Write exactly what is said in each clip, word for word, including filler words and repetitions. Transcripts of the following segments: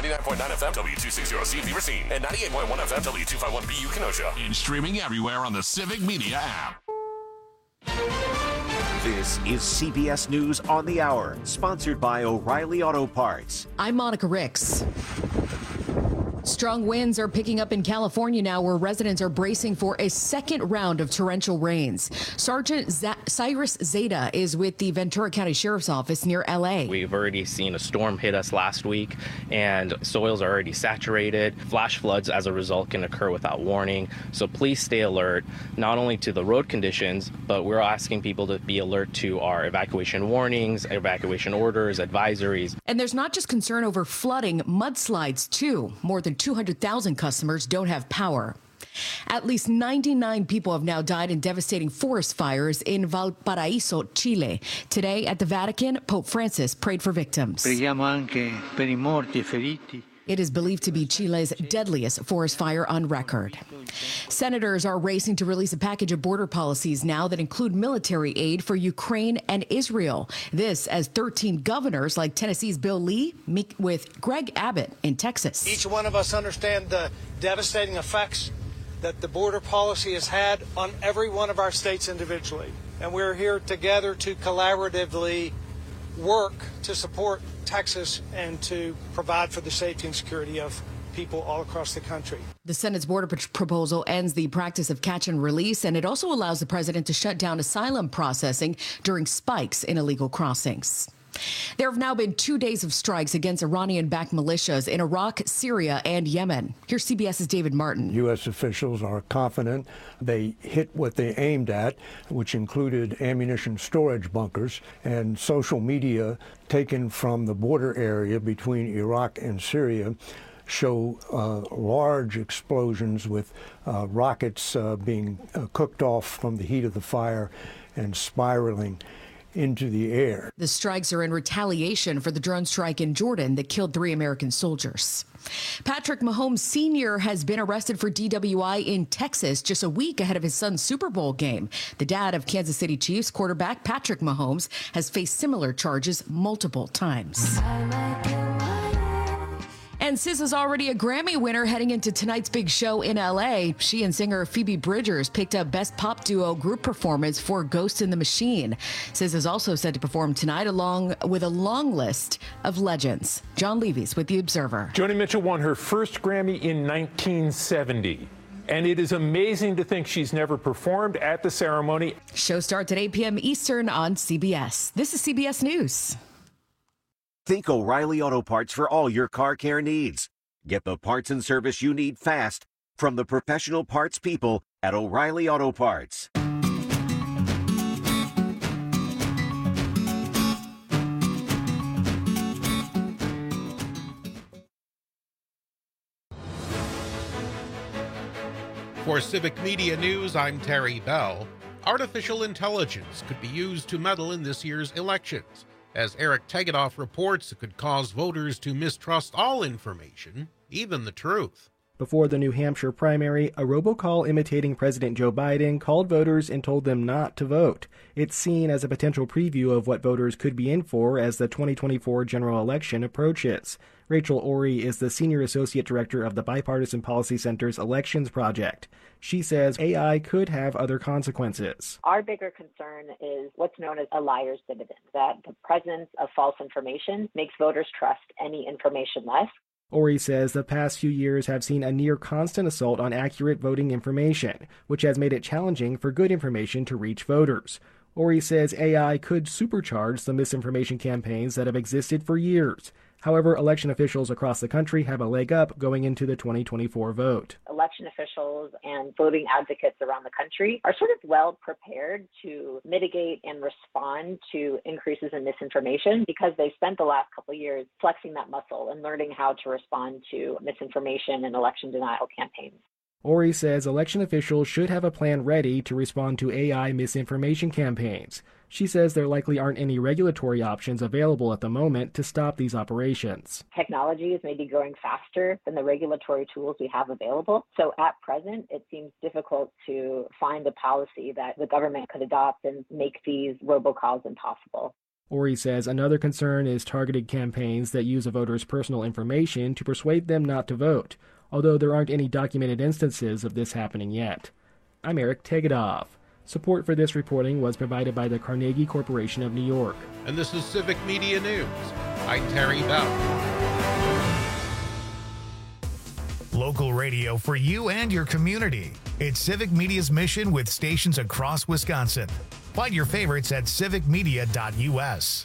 ninety-nine point nine F M, W two sixty C Beaver Scene, and ninety-eight point one F M, W two fifty-one B U Kenosha. And streaming everywhere on the Civic Media app. This is C B S News on the Hour, sponsored by O'Reilly Auto Parts. I'm Monica Ricks. Strong winds are picking up in California now, where residents are bracing for a second round of torrential rains. Sergeant Z- Cyrus Zeta is with the Ventura County Sheriff's Office near L A. We've already seen a storm hit us last week, and soils are already saturated. Flash floods, as a result, can occur without warning. So please stay alert, not only to the road conditions, but we're asking people to be alert to our evacuation warnings, evacuation orders, advisories. And there's not just concern over flooding, mudslides too. More than two hundred thousand customers don't have power. At least ninety-nine people have now died in devastating forest fires in Valparaiso, Chile. Today at the Vatican, Pope Francis prayed for victims. Preghiamo anche per i morti e feriti. It is believed to be Chile's deadliest forest fire on record. Senators are racing to release a package of border policies now that include military aid for Ukraine and Israel. This as thirteen governors, like Tennessee's Bill Lee, meet with Greg Abbott in Texas. Each one of us understand the devastating effects that the border policy has had on every one of our states individually. And we're here together to collaboratively work to support Texas and to provide for the safety and security of people all across the country. The Senate's border proposal ends the practice of catch and release, and it also allows the president to shut down asylum processing during spikes in illegal crossings. There have now been two days of strikes against Iranian-backed militias in Iraq, Syria, and Yemen. Here's CBS's David Martin. U S officials are confident they hit what they aimed at, which included ammunition storage bunkers, and social media taken from the border area between Iraq and Syria show uh, large explosions with uh, rockets uh, being uh, cooked off from the heat of the fire and spiraling into the air. The strikes are in retaliation for the drone strike in Jordan that killed three American soldiers. Patrick Mahomes Senior has been arrested for D W I in Texas just a week ahead of his son's Super Bowl game. The dad of Kansas City Chiefs quarterback Patrick Mahomes has faced similar charges multiple times. And S Z A's already a Grammy winner heading into tonight's big show in L A. She and singer Phoebe Bridgers picked up Best Pop Duo Group Performance for Ghost in the Machine. S Z A's also set to perform tonight along with a long list of legends. John Levy's with The Observer. Joni Mitchell won her first Grammy in nineteen seventy. And it is amazing to think she's never performed at the ceremony. Show starts at eight p.m. Eastern on C B S. This is C B S News. Think O'Reilly Auto Parts for all your car care needs. Get the parts and service you need fast from the professional parts people at O'Reilly Auto Parts. For Civic Media News, I'm Terry Bell. Artificial intelligence could be used to meddle in this year's elections. As Eric Tegetthoff reports, it could cause voters to mistrust all information, even the truth. Before the New Hampshire primary, a robocall imitating President Joe Biden called voters and told them not to vote. It's seen as a potential preview of what voters could be in for as the twenty twenty-four general election approaches. Rachel Ori is the Senior Associate Director of the Bipartisan Policy Center's Elections Project. She says A I could have other consequences. Our bigger concern is what's known as a liar's dividend, that the presence of false information makes voters trust any information less. Ori says the past few years have seen a near constant assault on accurate voting information, which has made it challenging for good information to reach voters. Ori says A I could supercharge the misinformation campaigns that have existed for years. However, election officials across the country have a leg up going into the twenty twenty-four vote. Election officials and voting advocates around the country are sort of well prepared to mitigate and respond to increases in misinformation because they spent the last couple of years flexing that muscle and learning how to respond to misinformation and election denial campaigns. Ori says election officials should have a plan ready to respond to A I misinformation campaigns. She says there likely aren't any regulatory options available at the moment to stop these operations. Technology is maybe growing faster than the regulatory tools we have available. So at present, it seems difficult to find a policy that the government could adopt and make these robocalls impossible. Ori says another concern is targeted campaigns that use a voter's personal information to persuade them not to vote, although there aren't any documented instances of this happening yet. I'm Eric Tegedoff. Support for this reporting was provided by the Carnegie Corporation of New York. And this is Civic Media News. I'm Terry Bell. Local radio for you and your community. It's Civic Media's mission with stations across Wisconsin. Find your favorites at civic media dot U S.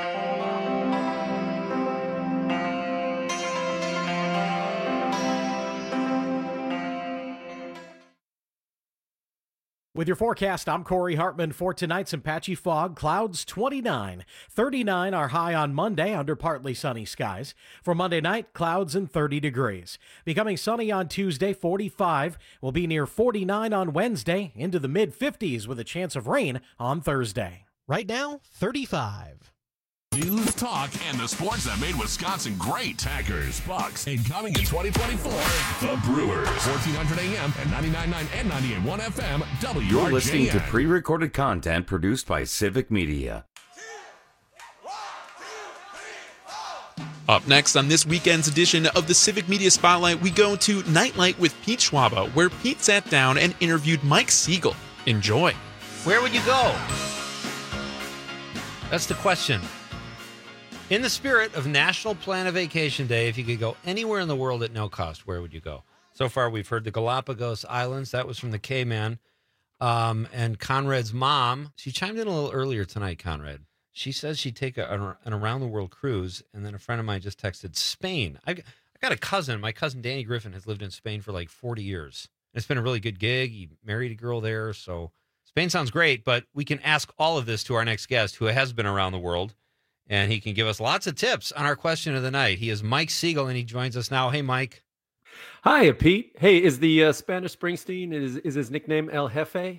With your forecast, I'm Corey Hartman. For tonight, some patchy fog, clouds twenty-nine. thirty-nine are high on Monday under partly sunny skies. For Monday night, clouds and thirty degrees. Becoming sunny on Tuesday, forty-five. Will be near forty-nine on Wednesday, into the mid fifties with a chance of rain on Thursday. Right now, thirty-five. News, talk, and the sports that made Wisconsin great. Packers, Bucks, and coming in twenty twenty-four, the Brewers. fourteen hundred A M and ninety-nine point nine and ninety-eight point one F M, W R J N. You're listening to pre-recorded content produced by Civic Media. Up next on this weekend's edition of the Civic Media Spotlight, we go to Nightlight with Pete Schwaba, where Pete sat down and interviewed Mike Siegel. Enjoy. Where would you go? That's the question. In the spirit of National Plan a Vacation Day, if you could go anywhere in the world at no cost, where would you go? So far, we've heard the Galapagos Islands. That was from the K-Man. Um, and Conrad's mom, she chimed in a little earlier tonight, Conrad. She says she'd take a, an around-the-world cruise, and then a friend of mine just texted Spain. I, I got a cousin. My cousin Danny Griffin has lived in Spain for like forty years. It's been a really good gig. He married a girl there, so Spain sounds great, but we can ask all of this to our next guest, who has been around the world. And he can give us lots of tips on our question of the night. He is Mike Siegel, and he joins us now. Hey, Mike. Hi, Pete. Hey, is the uh, Spanish Springsteen, is is his nickname El Jefe?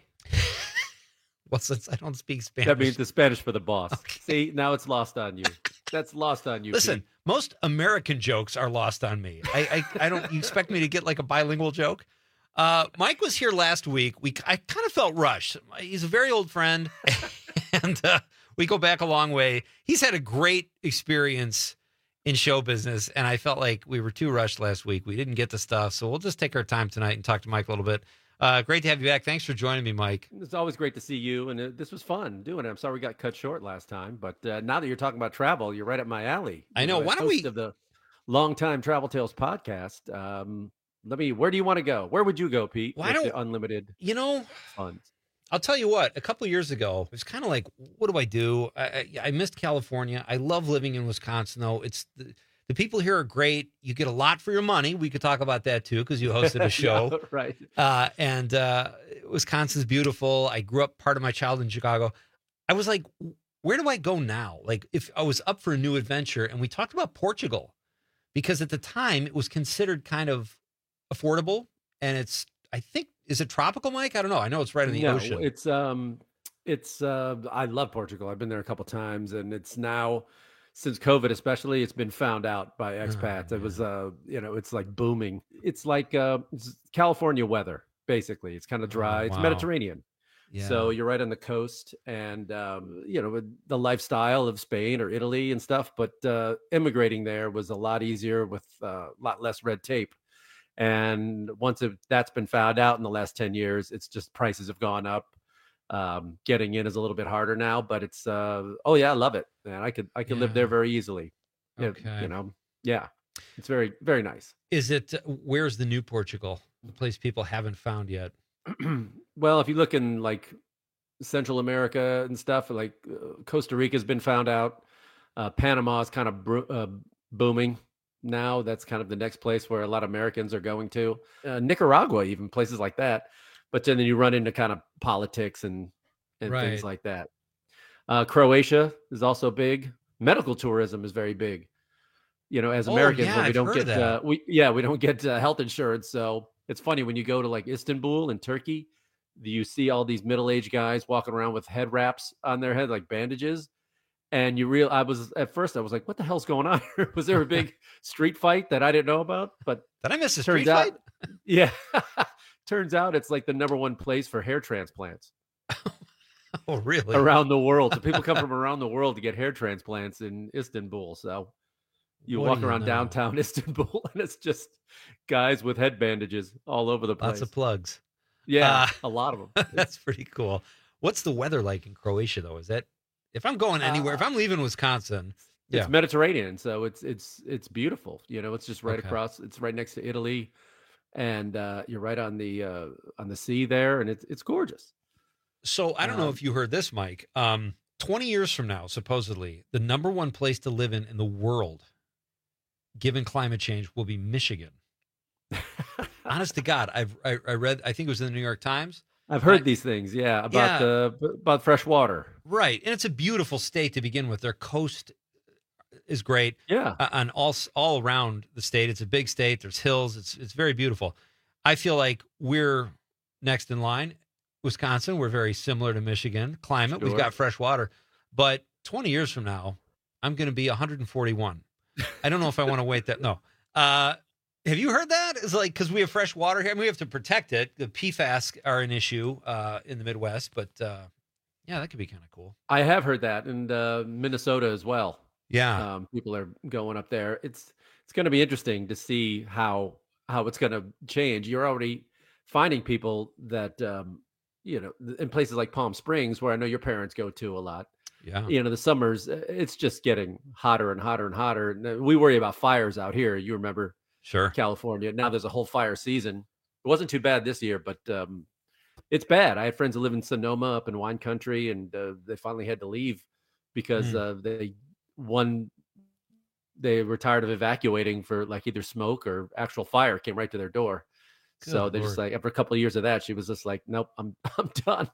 Well, since I don't speak Spanish. That means the Spanish for the boss. Okay. See, now it's lost on you. That's lost on you, Listen, Pete. Most American jokes are lost on me. I, I, I don't, you expect me to get like a bilingual joke? Uh, Mike was here last week. We I kind of felt rushed. He's a very old friend, and uh, we go back a long way. He's had a great experience in show business, and I felt like we were too rushed last week. We didn't get the stuff, so we'll just take our time tonight and talk to Mike a little bit. Uh, great to have you back. Thanks for joining me, Mike. It's always great to see you, and uh, this was fun doing it. I'm sorry we got cut short last time, but uh, now that you're talking about travel, you're right up my alley. I know. You're Why don't host we... of the Longtime Travel Tales podcast. Um, let me. Where do you want to go? Where would you go, Pete? Why with don't the unlimited? You know, funds. I'll tell you what. A couple of years ago, it was kind of like, what do I do? I, I, I missed California. I love living in Wisconsin, though. It's the, the people here are great. You get a lot for your money. We could talk about that too, because you hosted a show, yeah, right? Uh, and uh, Wisconsin's beautiful. I grew up part of my childhood in Chicago. I was like, where do I go now? Like, if I was up for a new adventure, and we talked about Portugal, because at the time it was considered kind of affordable, and it's, I think, is it tropical, Mike? I don't know. I know it's right in the no, ocean. It's um, it's uh, I love Portugal. I've been there a couple times, and it's now, since COVID especially, it's been found out by expats. Oh, it was uh, you know, it's like booming. It's like uh, it's California weather, basically. It's kind of dry. Oh, it's wow. Mediterranean. Yeah. So you're right on the coast, and um, you know, the lifestyle of Spain or Italy and stuff. But uh, immigrating there was a lot easier with uh, a lot less red tape. And once it, that's been found out in the last ten years, it's just prices have gone up. Um, getting in is a little bit harder now, but it's, uh, oh yeah, I love it, man. I could, I could Yeah. live there very easily. It- Okay. you know, yeah, it's very, very nice. Is it, where's the new Portugal? The place people haven't found yet. Well, if you look in like Central America and stuff, like uh, Costa Rica's been found out. Uh, Panama is kind of bro- uh, booming now. That's kind of the next place where a lot of Americans are going to. Uh, Nicaragua, even places like that. But then you run into kind of politics and, and Right. things like that. Uh, Croatia is also big. Medical tourism is very big. You know, as Oh, Americans, yeah, when we I've don't heard of get, uh, that. we yeah, we don't get uh, health insurance. So it's funny when you go to like Istanbul and Turkey, you see all these middle-aged guys walking around with head wraps on their head, like bandages. And you real, I was at first, I was like, "What the hell's going on here?" Was there a big street fight that I didn't know about? But Did I miss a turns street out, fight? yeah, turns out it's like the number one place for hair transplants. Oh, really? Around the world. So people come from around the world to get hair transplants in Istanbul. So you What walk do you around know? downtown Istanbul, and it's just guys with head bandages all over the place. Lots of plugs. Yeah, Uh, a lot of them. That's pretty cool. What's the weather like in Croatia, though? Is that if I'm going anywhere, if I'm leaving Wisconsin, yeah, It's Mediterranean, so it's it's it's beautiful. You know, it's just right Okay. across. It's right next to Italy, and uh, you're right on the uh, on the sea there, and it's it's gorgeous. So I don't know Um, if you heard this, Mike. Um, twenty years from now, supposedly, the number one place to live in in the world, given climate change, will be Michigan. Honest to God, I've I, I read. I think it was in the New York Times. I've heard I- these things, yeah, about Yeah. the about fresh water. Right, and it's a beautiful state to begin with. Their coast is great. Yeah. uh, on all s- all around the state. It's a big state. There's hills. It's it's very beautiful. I feel like we're next in line. Wisconsin, we're very similar to Michigan. Climate, we've Sure. got fresh water. But twenty years from now, I'm going to be one hundred forty-one. I don't know if I want to wait that. No. Uh, have you heard that? It's like because we have fresh water here, and we have to protect it. The P FAS are an issue uh, in the Midwest, but uh, yeah, that could be kind of cool. I have heard that, and uh, Minnesota as well. Yeah. Um, people are going up there. It's it's going to be interesting to see how how it's going to change. You're already finding people that um, you know in places like Palm Springs, where I know your parents go to a lot. Yeah. You know, the summers, uh, it's just getting hotter and hotter and hotter. And uh, we worry about fires out here. You remember, Sure. California. Now there's a whole fire season. It wasn't too bad this year, but um, it's bad. I had friends that live in Sonoma up in wine country, and uh, they finally had to leave because Mm. uh, they one they were tired of evacuating for like either smoke or actual fire came right to their door. so Good they just Lord. like after a couple of years of that, she was just like, nope, I'm I'm done.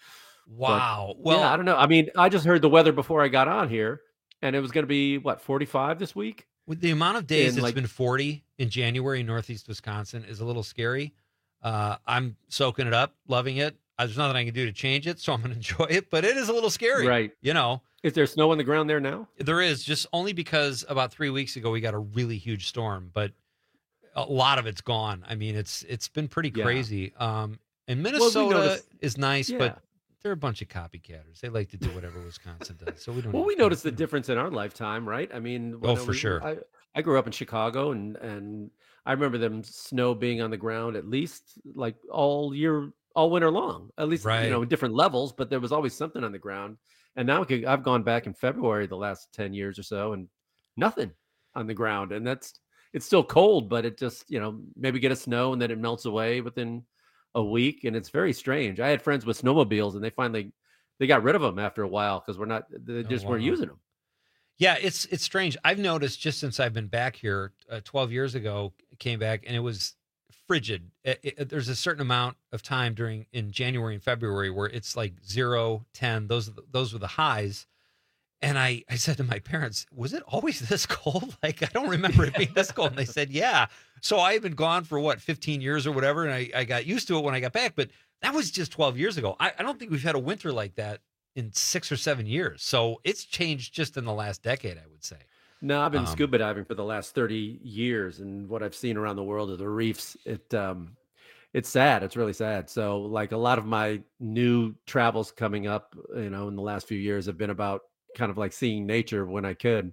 Wow. But, well, yeah, I don't know. I mean, I just heard the weather before I got on here, and it was going to be what forty-five this week. with the amount of days in, it's like- been forty in January in Northeast Wisconsin is a little scary. Uh, I'm soaking it up, loving it. Uh, There's nothing I can do to change it, so I'm going to enjoy it. But it is a little scary, Right. You know, Is there snow on the ground there now? there is just only because about three weeks ago we got a really huge storm, but a lot of it's gone. I mean, it's it's been pretty Yeah. crazy. Um, and we Minnesota noticed- is nice, Yeah. but they're a bunch of copycatters. They like to do whatever Wisconsin does. So we don't. Well, even we care. noticed the difference in our lifetime, right? I mean, Oh, when for we- sure. I, I grew up in Chicago, and and I remember them snow being on the ground at least like all year, all winter long. At least Right. you know, in different levels, but there was always something on the ground. And now it could- I've gone back in February the last ten years or so, and nothing on the ground. And that's it's still cold, but it just you know maybe get a snow and then it melts away within a week, and it's very strange. I had friends with snowmobiles, and they finally they got rid of them after a while because we're not they Oh, just weren't wow. using them. Yeah, it's it's strange. I've noticed just since I've been back here, uh, twelve years ago, came back and it was frigid. It- it- there's a certain amount of time during in January and February where it's like zero, ten. Those are the, those were the highs. And I, I said to my parents, was it always this cold? Like, I don't remember it being this cold. And they said, yeah. So I had been gone for what, fifteen years or whatever. And I, I got used to it when I got back. But that was just twelve years ago. I, I don't think we've had a winter like that in six or seven years. So it's changed just in the last decade, I would say. No, I've been Um, scuba diving for the last thirty years, and what I've seen around the world of the reefs, it um it's sad. It's really sad. So like a lot of my new travels coming up, you know, in the last few years have been about kind of like seeing nature when I could.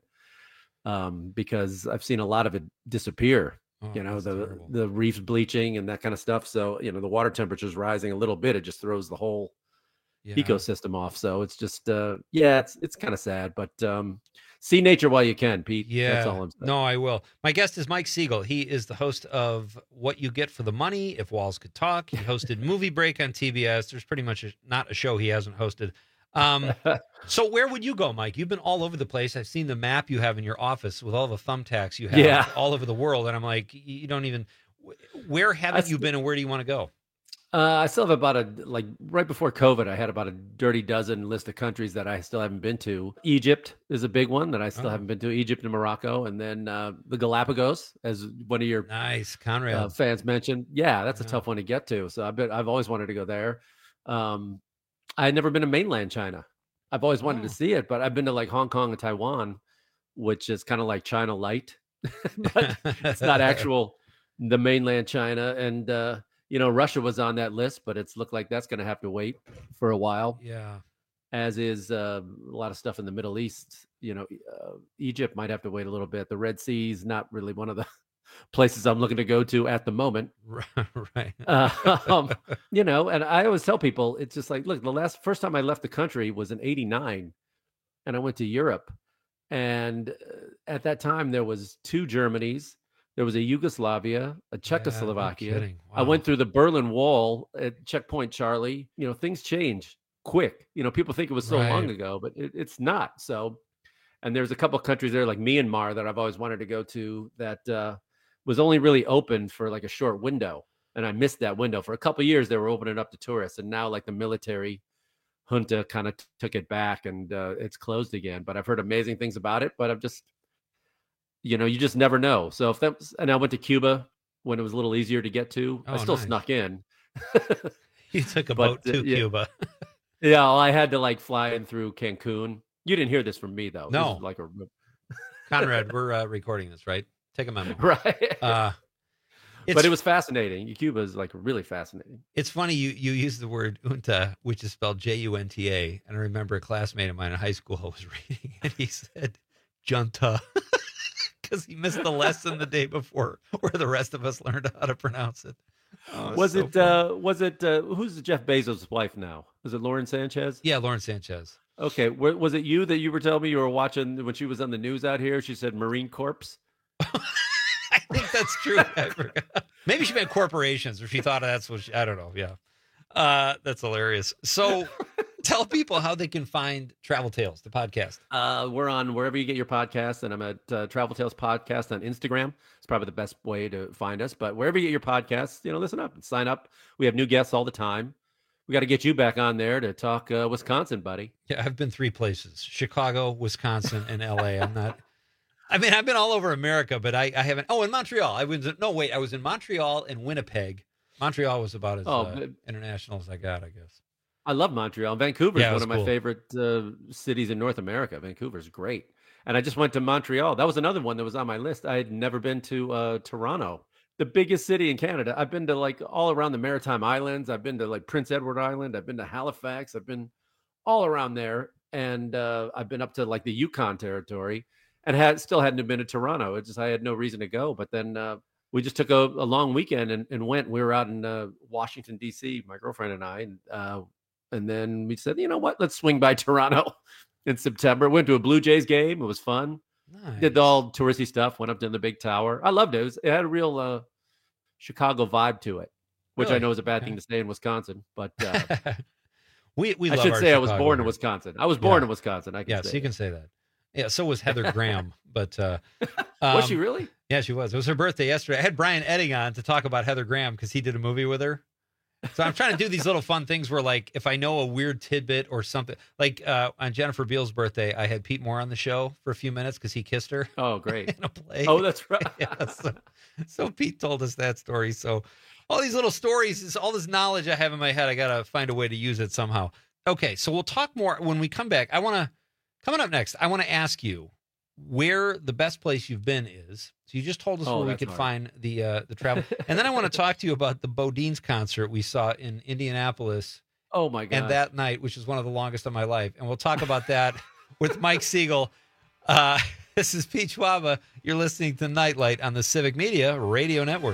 Um, because I've seen a lot of it disappear. Oh, you know, that's the terrible. the reefs bleaching and that kind of stuff. So, you know, the water temperature's rising a little bit. It just throws the whole Yeah. ecosystem off. So it's just uh yeah, it's it's kind of sad, but um see nature while you can, Pete. Yeah. That's all I'm saying. No, I will. My guest is Mike Siegel. He is the host of What You Get for the Money, If Walls Could Talk. He hosted Movie Break on T B S. There's pretty much a, not a show he hasn't hosted. Um, so where would you go, Mike? You've been all over the place. I've seen the map you have in your office with all the thumbtacks you have Yeah. all over the world. And I'm like, you don't even, where haven't I you s- been and where do you want to go? Uh, I still have about a like right before COVID, I had about a dirty dozen list of countries that I still haven't been to. Egypt is a big one that I still Oh. haven't been to. Egypt and Morocco, and then uh, the Galapagos, as one of your Nice. Conrad. uh, fans mentioned. Yeah, that's a Yeah. tough one to get to. So I've been, I've always wanted to go there. Um, I had never been to mainland China. I've always wanted Oh. to see it, but I've been to like Hong Kong and Taiwan, which is kind of like China light, but it's not actual the mainland China. And uh, you know, Russia was on that list, but it's looked like that's going to have to wait for a while. Yeah. as is uh, a lot of stuff in the Middle East. You know, uh, Egypt might have to wait a little bit. The Red Sea is not really one of the places I'm looking to go to at the moment. Right. uh, um, you know, and I always tell people, it's just like, look, the last first time I left the country was in eighty-nine, and I went to Europe. And uh, at that time, there was two Germanys. There was a Yugoslavia, a Czechoslovakia. Yeah, no kidding. I Wow. went through the Berlin Wall at Checkpoint Charlie. You know, things change quick. You know, people think it was so long Right. ago, but it, it's not. So, and there's a couple of countries there like Myanmar that I've always wanted to go to that uh, was only really open for like a short window. And I missed that window. For a couple of years, they were opening up to tourists. And now like the military junta kind of t- took it back and uh, it's closed again. But I've heard amazing things about it. But I've just, you know, you just never know. So if that was, and I went to Cuba when it was a little easier to get to. I Oh, still nice. snuck in. You took a But, boat uh, to yeah. Cuba. Yeah, well, I had to like fly in through Cancun. You didn't hear this from me though. This No. is like a Conrad, we're uh, recording this, right? Take a memo. right. Uh, but it's- it was fascinating. Cuba is like really fascinating. It's funny you you use the word junta, which is spelled J U N T A, and I remember a classmate of mine in high school was reading and he said junta because he missed the lesson the day before, where the rest of us learned how to pronounce it. Oh, it's was so it? funny. uh Was it? uh Who's Jeff Bezos' wife now? Was it Lauren Sanchez? Yeah, Lauren Sanchez. Okay, where, was it you that you were telling me you were watching when she was on the news out here? She said Marine Corps. I think that's true. I forgot. Maybe she meant corporations, or she thought that's what she, I don't know. Yeah, uh, that's hilarious. So, tell people how they can find Travel Tales, the podcast. Uh, we're on wherever you get your podcasts, and I'm at uh, Travel Tales Podcast on Instagram. It's probably the best way to find us. But wherever you get your podcasts, you know, listen up and sign up. We have new guests all the time. We got to get you back on there to talk uh, Wisconsin, buddy. Yeah, I've been three places: Chicago, Wisconsin, and L A. I'm not. I mean, I've been all over America, but I, I haven't. Oh, in Montreal, I was. No, wait, I was in Montreal and Winnipeg. Montreal was about as Oh, uh, but- international as I got, I guess. I love Montreal. Vancouver is Yeah, it one was of my cool. favorite uh, cities in North America. Vancouver's great. And I just went to Montreal. That was another one that was on my list. I had never been to uh, Toronto, the biggest city in Canada. I've been to like all around the Maritime Islands. I've been to like Prince Edward Island. I've been to Halifax. I've been all around there. And uh, I've been up to like the Yukon territory and had still hadn't been to Toronto. It's just I had no reason to go. But then uh, we just took a, a long weekend and, and went. We were out in uh, Washington, D C, my girlfriend and I. And, uh, and then we said, you know what? Let's swing by Toronto in September. Went to a Blue Jays game. It was fun. Nice. Did all touristy stuff. Went up to the big tower. I loved it. It, was, it had a real uh, Chicago vibe to it, which I Really? know is a bad Okay. thing to say in Wisconsin. But uh, we we I love should our say I was Chicago born in here. Wisconsin. I was born Yeah. in Wisconsin. I can Yeah, say so you it. can say that. Yeah, so was Heather Graham, but uh, Was she um, really? Yeah, she was. It was her birthday yesterday. I had Brian Edding on to talk about Heather Graham because he did a movie with her. So I'm trying to do these little fun things where, like, if I know a weird tidbit or something, like uh, on Jennifer Beals' birthday, I had Pete Moore on the show for a few minutes because he kissed her. Oh, great. In a play. Oh, that's right. Yeah, so, so Pete told us that story. So all these little stories, is all this knowledge I have in my head, I got to find a way to use it somehow. Okay, so we'll talk more when we come back. I want to, coming up next, I want to ask you where the best place you've been is. So you just told us Oh, where we that's could hard. find the uh, the travel. And then I want to talk to you about the Bodines concert we saw in Indianapolis. Oh, my God. And that night, which is one of the longest of my life. And we'll talk about that with Mike Siegel. Uh, this is Pete Schwaba. You're listening to Nightlight on the Civic Media Radio Network.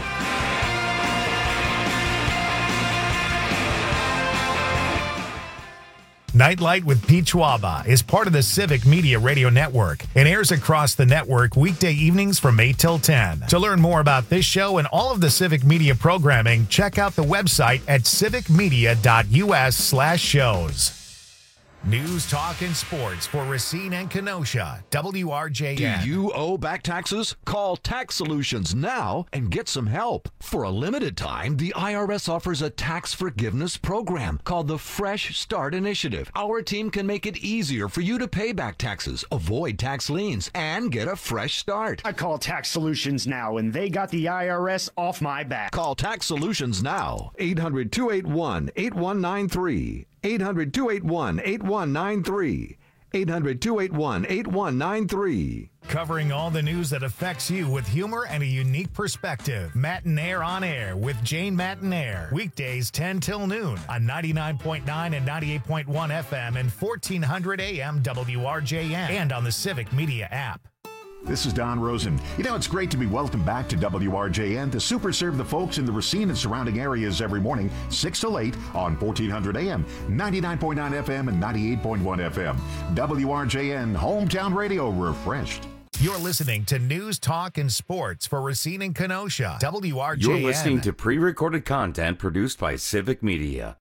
Nightlight with Pete Schwaba is part of the Civic Media Radio Network and airs across the network weekday evenings from eight till ten. To learn more about this show and all of the Civic Media programming, check out the website at civicmedia.us slash shows. News, talk, and sports for Racine and Kenosha. W R J N. Do you owe back taxes? Call Tax Solutions now and get some help. For a limited time, the I R S offers a tax forgiveness program called the Fresh Start Initiative. Our team can make it easier for you to pay back taxes, avoid tax liens, and get a fresh start. I call Tax Solutions now, and they got the I R S off my back. Call Tax Solutions now. eight hundred, two eight one, eight one nine three. eight hundred, two eight one, eight one nine three. eight hundred, two eight one, eight one nine three. Covering all the news that affects you with humor and a unique perspective. Matinaire on Air with Jane Matinaire. Weekdays ten till noon on ninety-nine point nine and ninety-eight point one F M and fourteen hundred A M W R J N and on the Civic Media app. This is Don Rosen. You know, it's great to be welcomed back to W R J N to super serve the folks in the Racine and surrounding areas every morning, six till eight on fourteen hundred A M, ninety-nine point nine F M and ninety-eight point one F M. W R J N, hometown radio refreshed. You're listening to News, Talk, and Sports for Racine and Kenosha. W R J N. You're listening to pre-recorded content produced by Civic Media.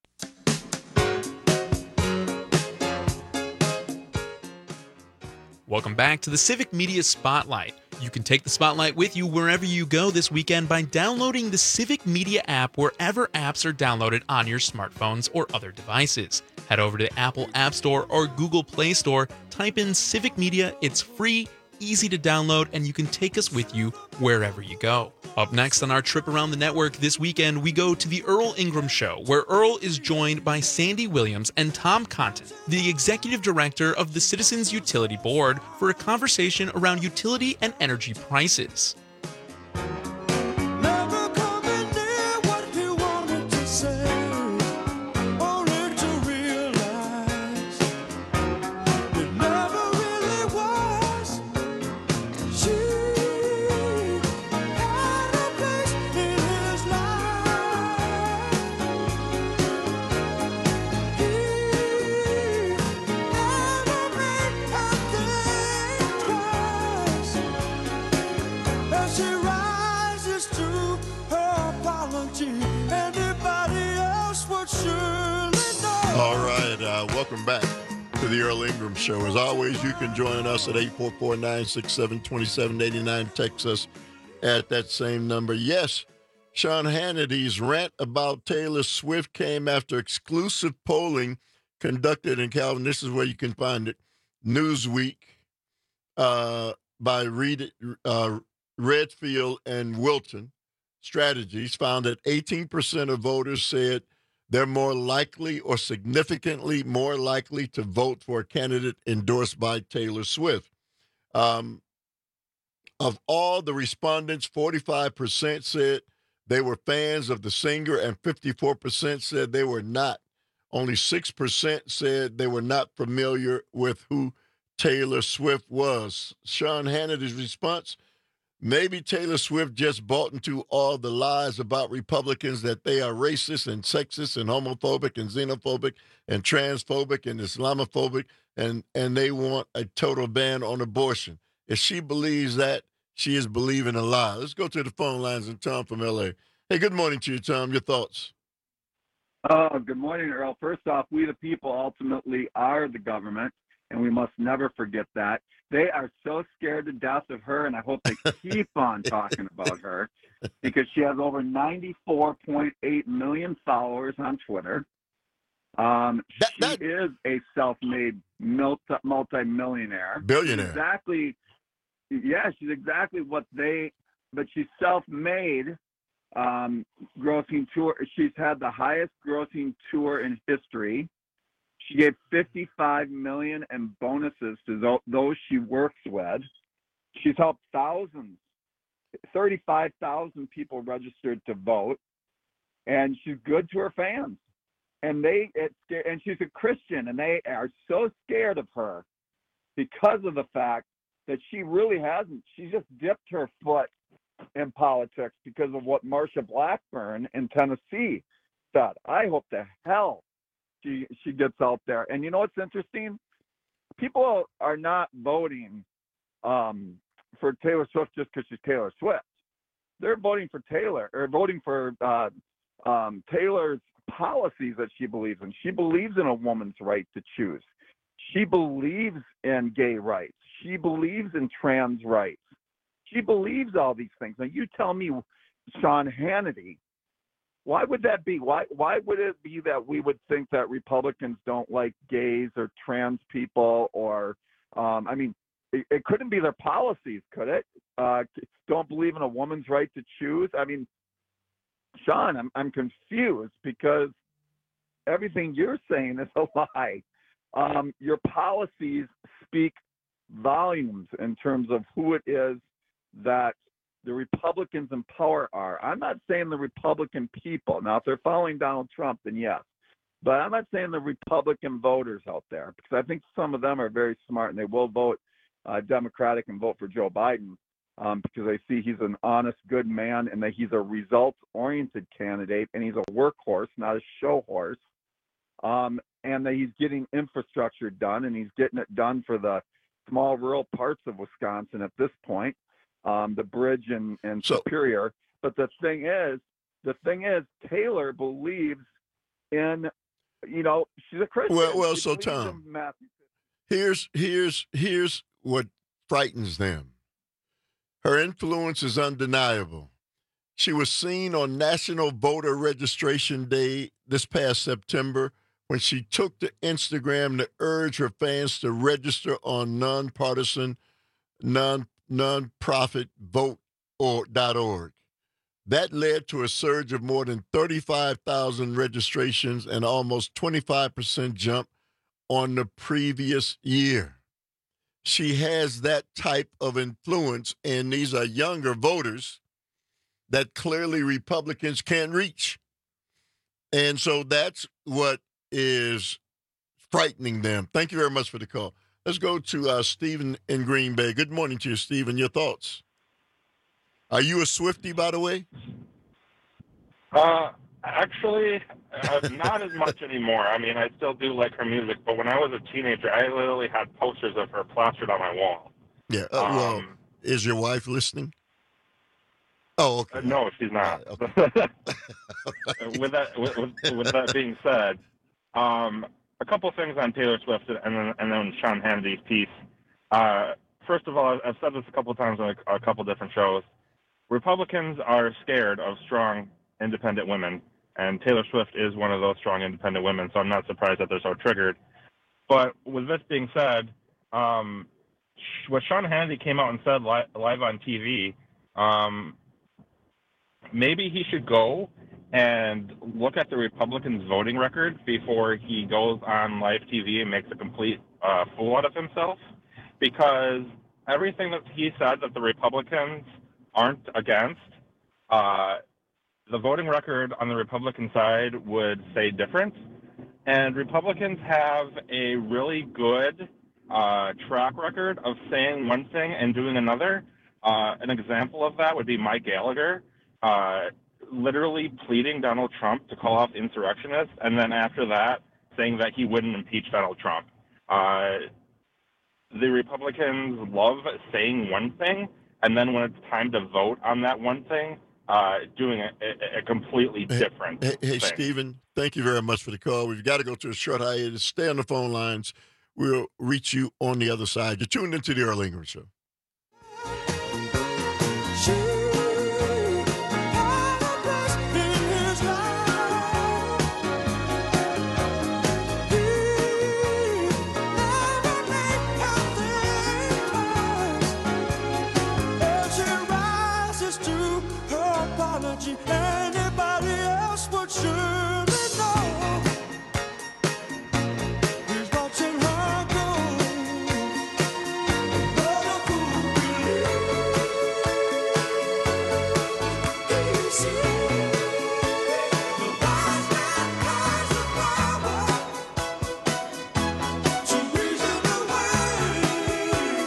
Welcome back to the Civic Media Spotlight. You can take the spotlight with you wherever you go this weekend by downloading the Civic Media app wherever apps are downloaded on your smartphones or other devices. Head over to the Apple App Store or Google Play Store, type in Civic Media. It's free, easy to download, and you can take us with you wherever you go. Up next on our trip around the network this weekend, we go to the Earl Ingram Show, where Earl is joined by Sandy Williams and Tom Conton, the executive director of the Citizens Utility Board, for a conversation around utility and energy prices. Welcome back to the Earl Ingram Show. As always, you can join us at eight four four, nine six seven, two seven eight nine. Text us at that same number. Yes, Sean Hannity's rant about Taylor Swift came after exclusive polling conducted in Calvin. This is where you can find it. Newsweek uh, by Reed, uh, Redfield and Wilton Strategies found that eighteen percent of voters said they're more likely or significantly more likely to vote for a candidate endorsed by Taylor Swift. Um, of all the respondents, forty-five percent said they were fans of the singer and fifty-four percent said they were not. Only six percent said they were not familiar with who Taylor Swift was. Sean Hannity's response: maybe Taylor Swift just bought into all the lies about Republicans that they are racist and sexist and homophobic and xenophobic and transphobic and Islamophobic, and, and they want a total ban on abortion. If she believes that, she is believing a lie. Let's go to the phone lines and Tom from L A. Hey, good morning to you, Tom. Your thoughts? Oh, good morning, Earl. First off, we the people ultimately are the government, and we must never forget that. They are so scared to death of her, and I hope they keep on talking about her, because she has over ninety-four point eight million followers on Twitter. Um, that, she that... is a self-made multi- multi-millionaire. Billionaire. She's exactly, yeah, she's exactly what they, but she's self-made, um, grossing tour. She's had the highest grossing tour in history. She gave fifty-five million dollars in bonuses to those she works with. She's helped thousands, thirty-five thousand people registered to vote, and she's good to her fans. And they, it's, and she's a Christian, and they are so scared of her because of the fact that she really hasn't. She just dipped her foot in politics because of what Marsha Blackburn in Tennessee said. I hope to hell She she gets out there. And you know what's interesting? People are not voting um, for Taylor Swift just because she's Taylor Swift. They're voting for Taylor, or voting for uh, um, Taylor's policies that she believes in. She believes in a woman's right to choose. She believes in gay rights. She believes in trans rights. She believes all these things. Now, you tell me, Sean Hannity, why would that be? Why why would it be that we would think that Republicans don't like gays or trans people, or, um, I mean, it, it couldn't be their policies, could it? Uh, don't believe in a woman's right to choose? I mean, Sean, I'm I'm confused because everything you're saying is a lie. Um, your policies speak volumes in terms of who it is that the Republicans in power are. I'm not saying the Republican people. Now, if they're following Donald Trump, then yes. But I'm not saying the Republican voters out there, because I think some of them are very smart and they will vote uh, Democratic and vote for Joe Biden um, because they see he's an honest, good man and that he's a results-oriented candidate and he's a workhorse, not a show horse, um, and that he's getting infrastructure done and he's getting it done for the small rural parts of Wisconsin at this point, um, the bridge and, and So- Superior. But the thing is, the thing is, Taylor believes in, you know, she's a Christian. Well, well, She so believes Tom, in Matthew. here's here's here's what frightens them. Her influence is undeniable. She was seen on National Voter Registration Day this past September when she took to Instagram to urge her fans to register on nonpartisan, non nonprofit vote dot org. That led to a surge of more than thirty-five thousand registrations and almost twenty-five percent jump on the previous year. She has that type of influence, and these are younger voters that clearly Republicans can't reach. And so that's what is frightening them. Thank you very much for the call. Let's go to uh, Stephen in Green Bay. Good morning to you, Stephen. Your thoughts? Are you a Swiftie, by the way? Uh, actually, uh, not as much anymore. I mean, I still do like her music, but when I was a teenager, I literally had posters of her plastered on my wall. Yeah. Uh, Um, well, is your wife listening? Oh, okay. Uh, no, she's not. Okay. with that, with, with, with that being said, um, a couple things on Taylor Swift and then and then Sean Hannity's piece. Uh, first of all, I've said this a couple times on a, a couple different shows. Republicans are scared of strong, independent women, and Taylor Swift is one of those strong, independent women, so I'm not surprised that they're so triggered. But with this being said, um, what Sean Hannity came out and said li- live on T V, um, maybe he should go and look at the Republicans' voting record before he goes on live T V and makes a complete uh, fool out of himself, because everything that he said that the Republicans aren't against, uh, the voting record on the Republican side would say different. And Republicans have a really good uh, track record of saying one thing and doing another. Uh, an example of that would be Mike Gallagher, uh, literally pleading Donald Trump to call off insurrectionists, and then after that saying that he wouldn't impeach Donald Trump. Uh, the Republicans love saying one thing, and then when it's time to vote on that one thing, uh, doing a, a, a completely different Hey, hey thing. Stephen, thank you very much for the call. We've got to go to a short hiatus. Stay on the phone lines. We'll reach you on the other side. You're tuned into the Earl Ingram Show. Anybody else would surely know. He's watching her go. But a fool believes. Easy. The wise man has the power to reason away.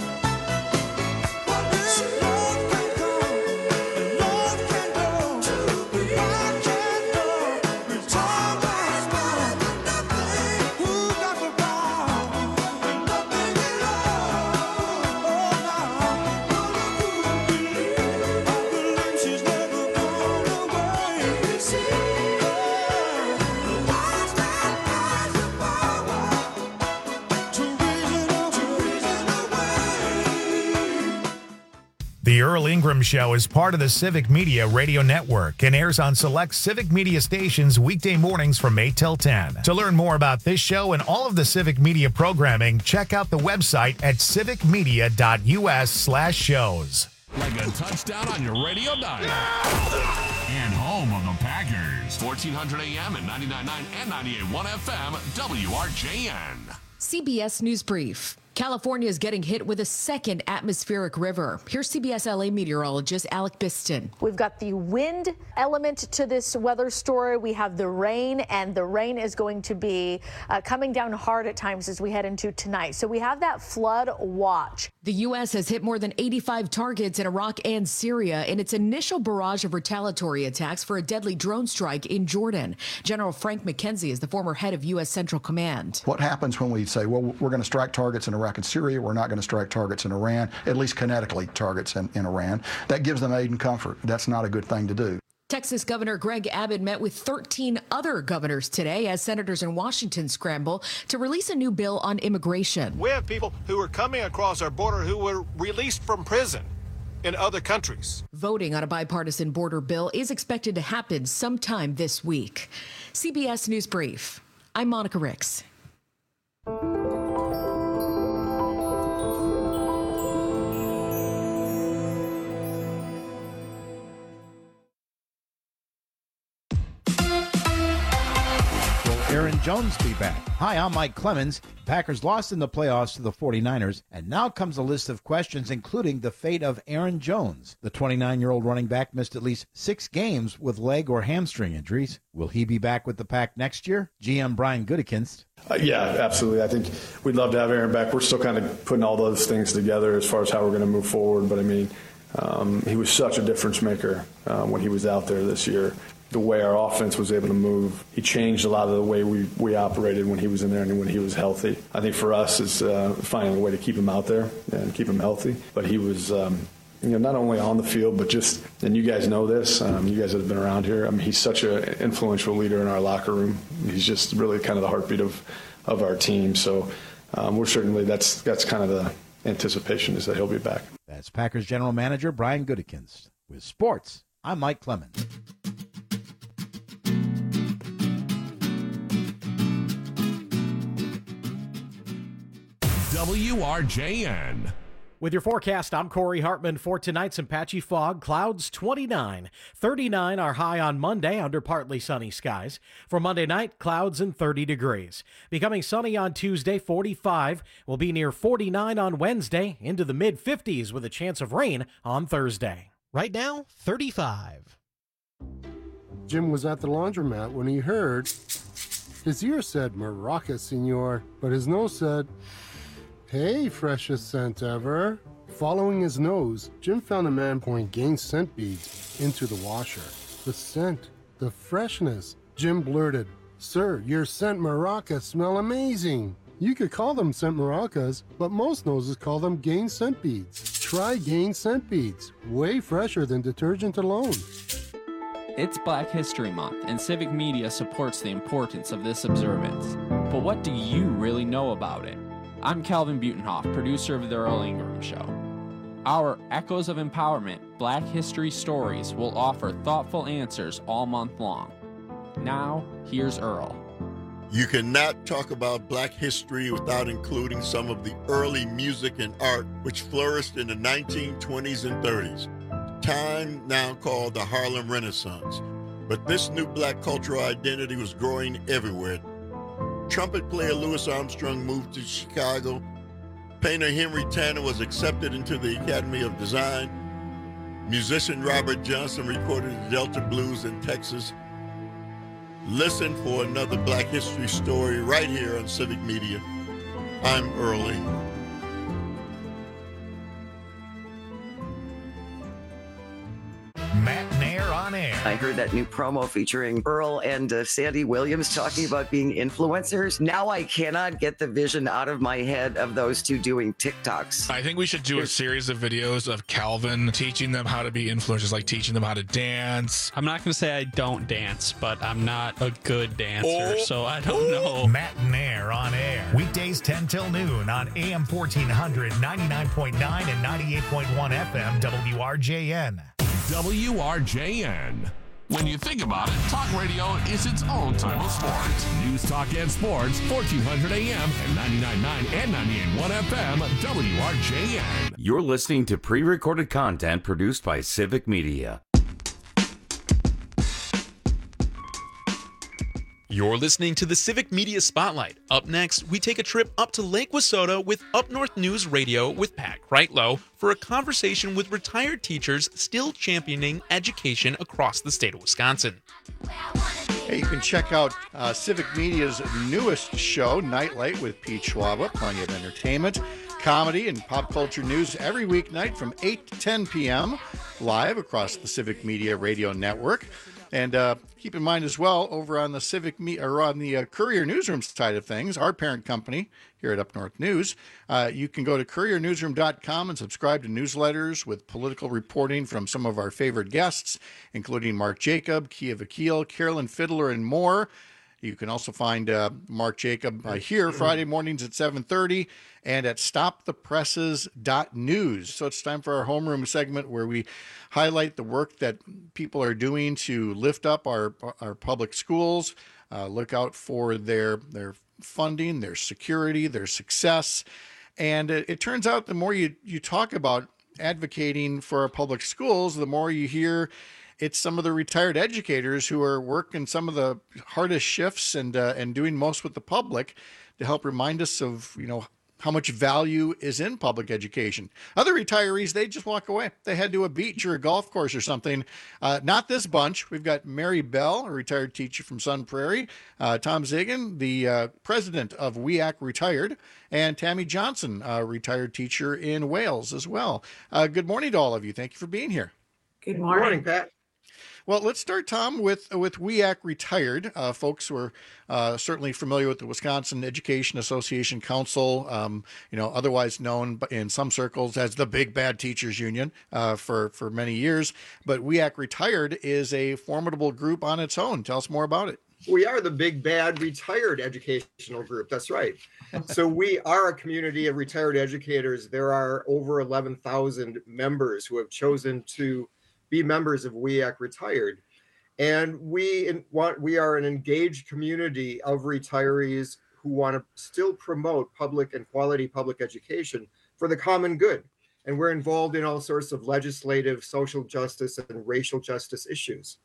What is love can come and love can go. To be I can know. Return my smile. Who got the power and nothing at all? Oh, now, what a fool believes. I believe she's never gone away. Easy. The wise man has the power to reason, to reason away. The Earl Ingram Show is part of the Civic Media Radio Network and airs on select Civic Media stations weekday mornings from eight till ten. To learn more about this show and all of the Civic Media programming, check out the website at civicmedia.us slash shows. Like a touchdown on your radio dial. And home of the Packers. fourteen hundred A M and ninety-nine point nine and ninety-eight point one F M, W R J N. C B S News Brief. California is getting hit with a second atmospheric river. Here's C B S L A meteorologist Alec Biston. We've got the wind element to this weather story. We have the rain, and the rain is going to be uh, coming down hard at times as we head into tonight. So we have that flood watch. The U S has hit more than eighty-five targets in Iraq and Syria in its initial barrage of retaliatory attacks for a deadly drone strike in Jordan. General Frank McKenzie is the former head of U S Central Command. What happens when we say, well, we're going to strike targets in Iraq and Syria, we're not going to strike targets in Iran, at least kinetically targets in, in Iran? That gives them aid and comfort. That's not a good thing to do. Texas Governor Greg Abbott met with thirteen other governors today as senators in Washington scramble to release a new bill on immigration. We have people who are coming across our border who were released from prison in other countries. Voting on a bipartisan border bill is expected to happen sometime this week. C B S News Brief. I'm Monica Ricks. Aaron Jones be back? Hi, I'm Mike Clemens. Packers lost in the playoffs to the forty-niners, and now comes a list of questions including the fate of Aaron Jones. The twenty-nine-year-old running back missed at least six games with leg or hamstring injuries. Will he be back with the Pack next year? G M Brian Gutekunst. Uh, yeah, absolutely. I think we'd love to have Aaron back. We're still kind of putting all those things together as far as how we're going to move forward, but I mean, um, he was such a difference maker uh, when he was out there this year. The way our offense was able to move, he changed a lot of the way we, we operated when he was in there and when he was healthy. I think for us is uh, finding a way to keep him out there and keep him healthy. But he was, um, you know, not only on the field, but just, and you guys know this, um, you guys that have been around here, I mean, he's such an influential leader in our locker room. He's just really kind of the heartbeat of, of our team. So um, we're certainly, that's, that's kind of the anticipation is that he'll be back. That's Packers General Manager Brian Gutekunst. With sports, I'm Mike Clemens. W R J N. With your forecast, I'm Corey Hartman. For tonight, some patchy fog, clouds twenty-nine. thirty-nine are high on Monday under partly sunny skies. For Monday night, clouds and thirty degrees. Becoming sunny on Tuesday, forty-five. Will be near forty-nine on Wednesday, into the mid fifties with a chance of rain on Thursday. Right now, thirty-five. Jim was at the laundromat when he heard his ear said Maraca, senor, but his nose said, "Hey, freshest scent ever." Following his nose, Jim found a man pouring Gain scent beads into the washer. The scent, the freshness. Jim blurted, "Sir, your scent Maraca smell amazing." You could call them scent maracas, but most noses call them Gain scent beads. Try Gain scent beads, way fresher than detergent alone. It's Black History Month, and Civic Media supports the importance of this observance. But what do you really know about it? I'm Calvin Butenhoff, producer of The Earl Ingram Show. Our Echoes of Empowerment Black History Stories will offer thoughtful answers all month long. Now, here's Earl. You cannot talk about Black history without including some of the early music and art which flourished in the nineteen twenties and thirties, time now called the Harlem Renaissance. But this new Black cultural identity was growing everywhere. Trumpet player Louis Armstrong moved to Chicago. Painter Henry Tanner was accepted into the Academy of Design. Musician Robert Johnson recorded the Delta Blues in Texas. Listen for another Black history story right here on Civic Media. I'm Earl Ingram. Matt Nair on air. I heard that new promo featuring Earl and uh, Sandy Williams talking about being influencers. Now I cannot get the vision out of my head of those two doing TikToks. I think we should do a series of videos of Calvin teaching them how to be influencers, like teaching them how to dance. I'm not going to say I don't dance, but I'm not a good dancer, Oh. so I don't know. Matt Nair on air. Weekdays ten till noon on A M fourteen hundred, ninety-nine point nine and ninety-eight point one F M W R J N. W R J N. When you think about it, talk radio is its own type of sport. News, talk, and sports, fourteen hundred A M and ninety-nine point nine and ninety-eight point one F M, W R J N. You're listening to pre-recorded content produced by Civic Media. You're listening to the Civic Media Spotlight. Up next, we take a trip up to Lake Wissota with Up North News Radio with Pat Kreitlow for a conversation with retired teachers still championing education across the state of Wisconsin. Hey, you can check out uh, Civic Media's newest show, Nightlight with Pete Schwaba. Plenty of entertainment, comedy, and pop culture news every weeknight from eight to ten p.m. live across the Civic Media Radio Network. And uh, keep in mind as well, over on the Civic Me- or on the uh, Courier Newsroom side of things, our parent company here at Up North News, uh, you can go to courier newsroom dot com and subscribe to newsletters with political reporting from some of our favorite guests, including Mark Jacob, Kia Vakil, Carolyn Fiddler, and more. You can also find uh, Mark Jacob uh, here Friday mornings at seven thirty and at stop the presses dot news. So it's time for our homeroom segment where we highlight the work that people are doing to lift up our our public schools, uh, look out for their their funding, their security, their success. And it, it turns out the more you, you talk about advocating for our public schools, the more you hear it's some of the retired educators who are working some of the hardest shifts and uh, and doing most with the public to help remind us of, you know, how much value is in public education. Other retirees, they just walk away. They head to a beach or a golf course or something. Uh, not this bunch. We've got Mary Bell, a retired teacher from Sun Prairie, uh, Tom Zigan, the uh, president of W E A C Retired, and Tammy Johnson, a retired teacher in Wales as well. Uh, good morning to all of you. Thank you for being here. Good morning, Good morning Pat. Well, let's start, Tom, with with W E A C Retired. Uh, folks who are uh, certainly familiar with the Wisconsin Education Association Council, um, you know, otherwise known in some circles as the Big Bad Teachers Union uh, for, for many years. But W E A C Retired is a formidable group on its own. Tell us more about it. We are the Big Bad Retired Educational Group. That's right. So we are a community of retired educators. There are over eleven thousand members who have chosen to be members of W E A C Retired, and we in, want we are an engaged community of retirees who want to still promote public and quality public education for the common good, and we're involved in all sorts of legislative, social justice, and racial justice issues.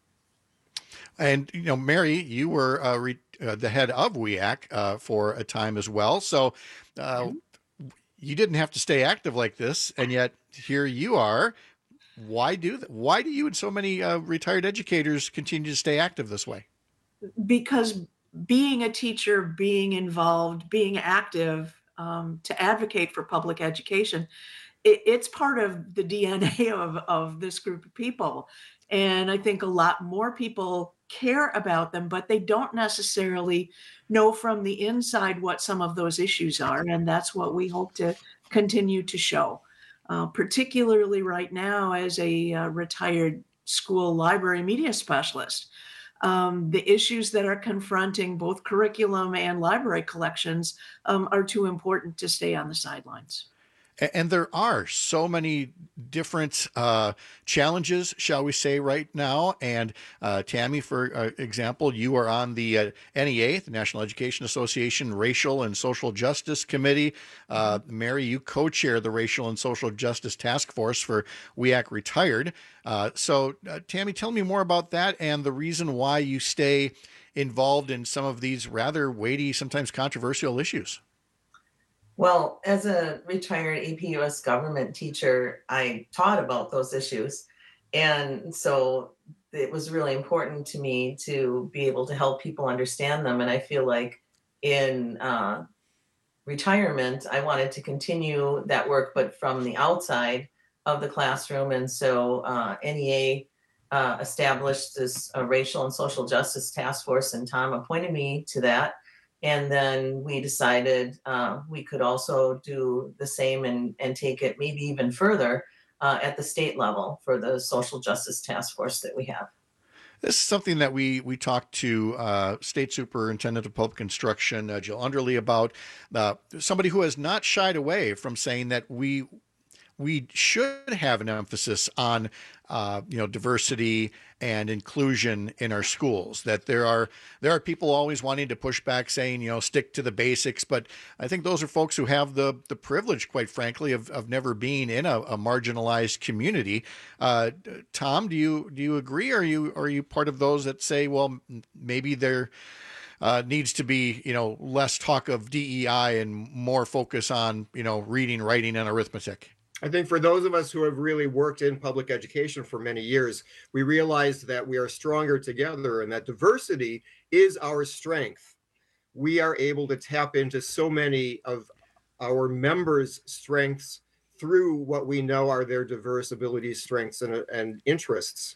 And you know, Mary, you were uh, re- uh, the head of W E A C uh, for a time as well, so uh, mm-hmm. you didn't have to stay active like this, and yet here you are. Why do that? Why do you and so many uh, retired educators continue to stay active this way? Because being a teacher, being involved, being active um, to advocate for public education, it, it's part of the D N A of, of this group of people. And I think a lot more people care about them, but they don't necessarily know from the inside what some of those issues are. And that's what we hope to continue to show. Uh, particularly right now as a uh, retired school library media specialist. Um, the issues that are confronting both curriculum and library collections um, are too important to stay on the sidelines. And there are so many different uh, challenges, shall we say, right now. And uh, Tammy, for uh, example, you are on the uh, N E A, the National Education Association Racial and Social Justice Committee. Uh, Mary, you co-chair the Racial and Social Justice Task Force for W E A C Retired. Uh, so, uh, Tammy, tell me more about that and the reason why you stay involved in some of these rather weighty, sometimes controversial issues. Well, as a retired A P U S government teacher, I taught about those issues. And so it was really important to me to be able to help people understand them. And I feel like in uh, retirement, I wanted to continue that work, but from the outside of the classroom. And so uh, N E A uh, established this uh, Racial and Social Justice Task Force, and Tom appointed me to that. And then we decided uh, we could also do the same and, and take it maybe even further uh, at the state level for the Social Justice Task Force that we have. This is something that we we talked to uh, State Superintendent of Public Instruction, uh, Jill Underly, about. Uh, somebody who has not shied away from saying that we we should have an emphasis on uh, you know diversity and inclusion in our schools. That there are there are people always wanting to push back, saying you know stick to the basics. But I think those are folks who have the the privilege, quite frankly, of, of never being in a, a marginalized community. Uh, Tom, do you do you agree? Or are you are you part of those that say, well, maybe they're uh, needs to be, you know, less talk of D E I and more focus on, you know, reading, writing, and arithmetic? I think for those of us who have really worked in public education for many years, we realize that we are stronger together and that diversity is our strength. We are able to tap into so many of our members' strengths through what we know are their diverse abilities, strengths, and, and interests.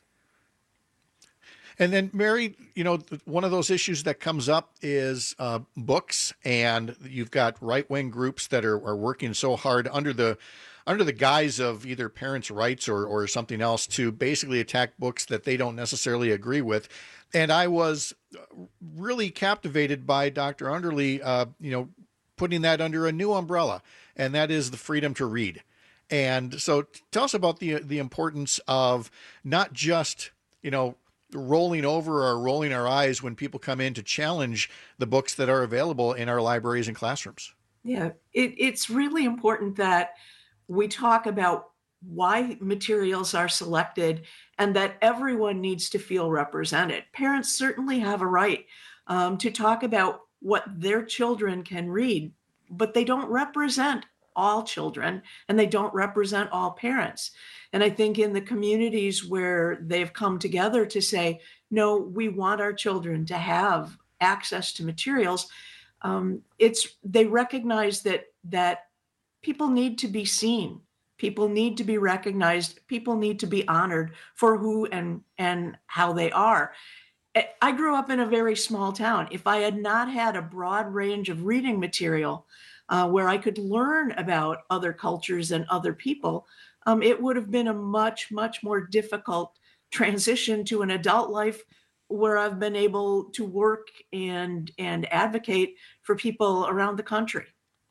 And then, Mary, you know, one of those issues that comes up is uh, books, and you've got right-wing groups that are, are working so hard under the under the guise of either parents' rights or, or something else to basically attack books that they don't necessarily agree with. And I was really captivated by Doctor Underly, uh, you know, putting that under a new umbrella, and that is the freedom to read. And so tell us about the the importance of not just, you know, rolling over or rolling our eyes when people come in to challenge the books that are available in our libraries and classrooms. Yeah, it, it's really important that we talk about why materials are selected and that everyone needs to feel represented. Parents certainly have a right um, to talk about what their children can read, but they don't represent all children and they don't represent all parents. And I think in the communities where they've come together to say, no, we want our children to have access to materials, um, it's they recognize that that people need to be seen. People need to be recognized. People need to be honored for who and, and how they are. I grew up in a very small town. If I had not had a broad range of reading material uh, where I could learn about other cultures and other people, um, it would have been a much, much more difficult transition to an adult life where I've been able to work and, and advocate for people around the country.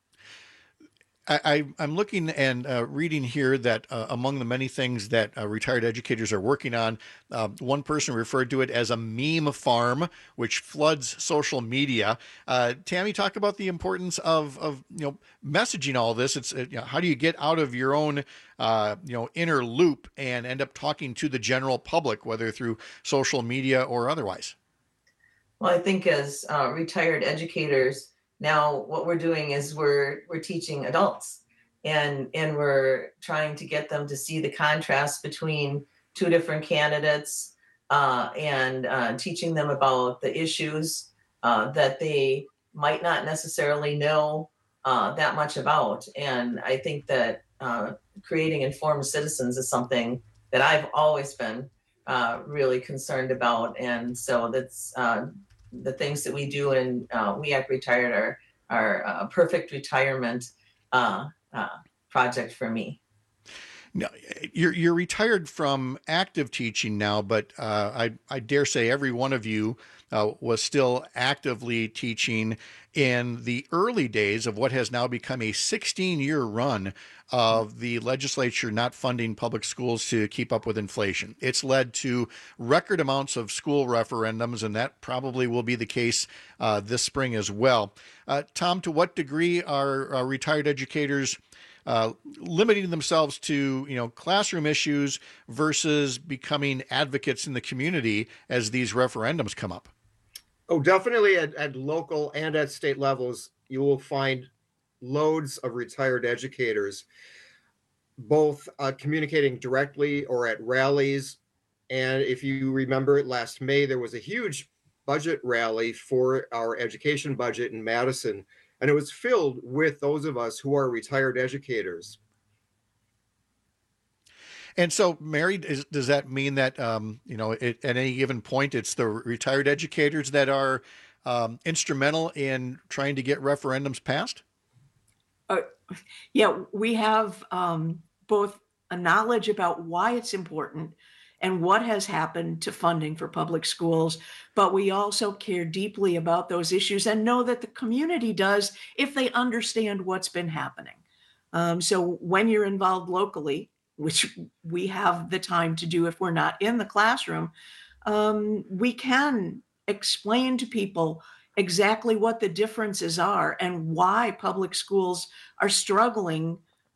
I, I, I'm looking and uh, reading here that uh, among the many things that uh, retired educators are working on, uh, one person referred to it as a meme farm, which floods social media. Uh, Tammy, talk about the importance of, of you know, messaging all this. It's uh, you know, how do you get out of your own uh, you know inner loop and end up talking to the general public, whether through social media or otherwise? Well, I think as uh, retired educators, now what we're doing is we're we're teaching adults, and and we're trying to get them to see the contrast between two different candidates, uh, and uh, teaching them about the issues uh, that they might not necessarily know uh, that much about. And I think that uh, creating informed citizens is something that I've always been uh, really concerned about. And so that's uh, the things that we do in uh, We Act Retired are, are a perfect retirement uh, uh, project for me. No, you're you're retired from active teaching now, but uh, I I dare say every one of you uh, was still actively teaching in the early days of what has now become a sixteen-year run of the legislature not funding public schools to keep up with inflation. It's led to record amounts of school referendums, and that probably will be the case uh, this spring as well. Uh, Tom, to what degree are, are retired educators Uh, limiting themselves to, you know, classroom issues versus becoming advocates in the community as these referendums come up? Oh, definitely at, at local and at state levels, you will find loads of retired educators, both uh, communicating directly or at rallies. And if you remember, last May, there was a huge budget rally for our education budget in Madison. And it was filled with those of us who are retired educators. And so, Mary, is, does that mean that, um, you know, it, at any given point, it's the retired educators that are um, instrumental in trying to get referendums passed? Uh, yeah, we have um, both a knowledge about why it's important and what has happened to funding for public schools, but we also care deeply about those issues and know that the community does if they understand what's been happening. Um, so when you're involved locally, which we have the time to do if we're not in the classroom, um, we can explain to people exactly what the differences are and why public schools are struggling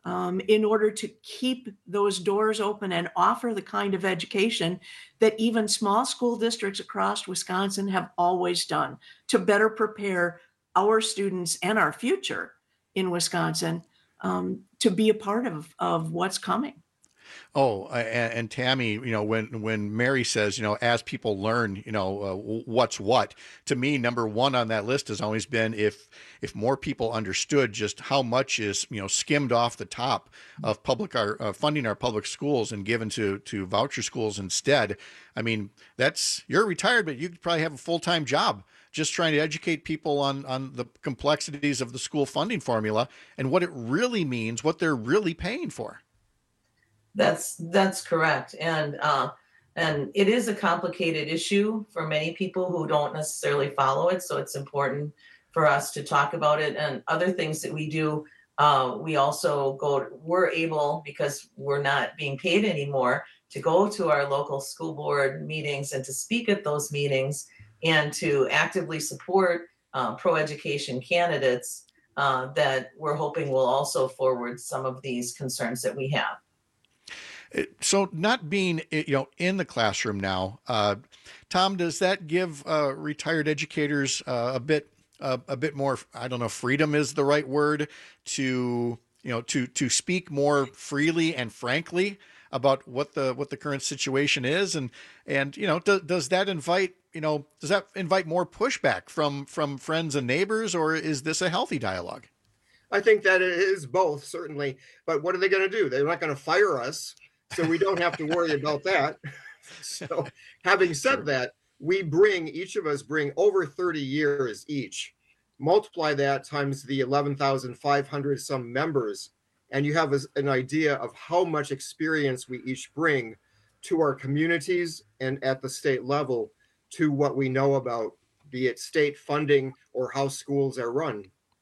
um, in order to keep those doors open and offer the kind of education that even small school districts across Wisconsin have always done to better prepare our students and our future in Wisconsin um, to be a part of, of what's coming. Oh, and, and Tammy, you know, when when Mary says, you know, as people learn, you know, uh, what's what, to me, number one on that list has always been if if more people understood just how much is, you know, skimmed off the top of public our uh, funding our public schools and given to to voucher schools instead. I mean, that's you're retired, but you could probably have a full time job just trying to educate people on on the complexities of the school funding formula and what it really means, what they're really paying for. That's that's correct, and uh, and it is a complicated issue for many people who don't necessarily follow it. So it's important for us to talk about it. And other things that we do, uh, we also go. We're able, because we're not being paid anymore, to go to our local school board meetings and to speak at those meetings and to actively support uh, pro-education candidates uh, that we're hoping will also forward some of these concerns that we have. So not being, you know, in the classroom now, uh, Tom, does that give uh, retired educators uh, a bit, uh, a bit more, I don't know, freedom is the right word, to, you know, to to speak more freely and frankly about what the what the current situation is, and and you know, do, does that invite, you know, does that invite more pushback from from friends and neighbors, or is this a healthy dialogue? I think that it is both, certainly. But what are they going to do? They're not going to fire us. So we don't have to worry about that. So having said that, we bring, each of us bring over thirty years each. Multiply that times the eleven thousand five hundred some members, and you have a, an idea of how much experience we each bring to our communities and at the state level to what we know about, be it state funding or how schools are run.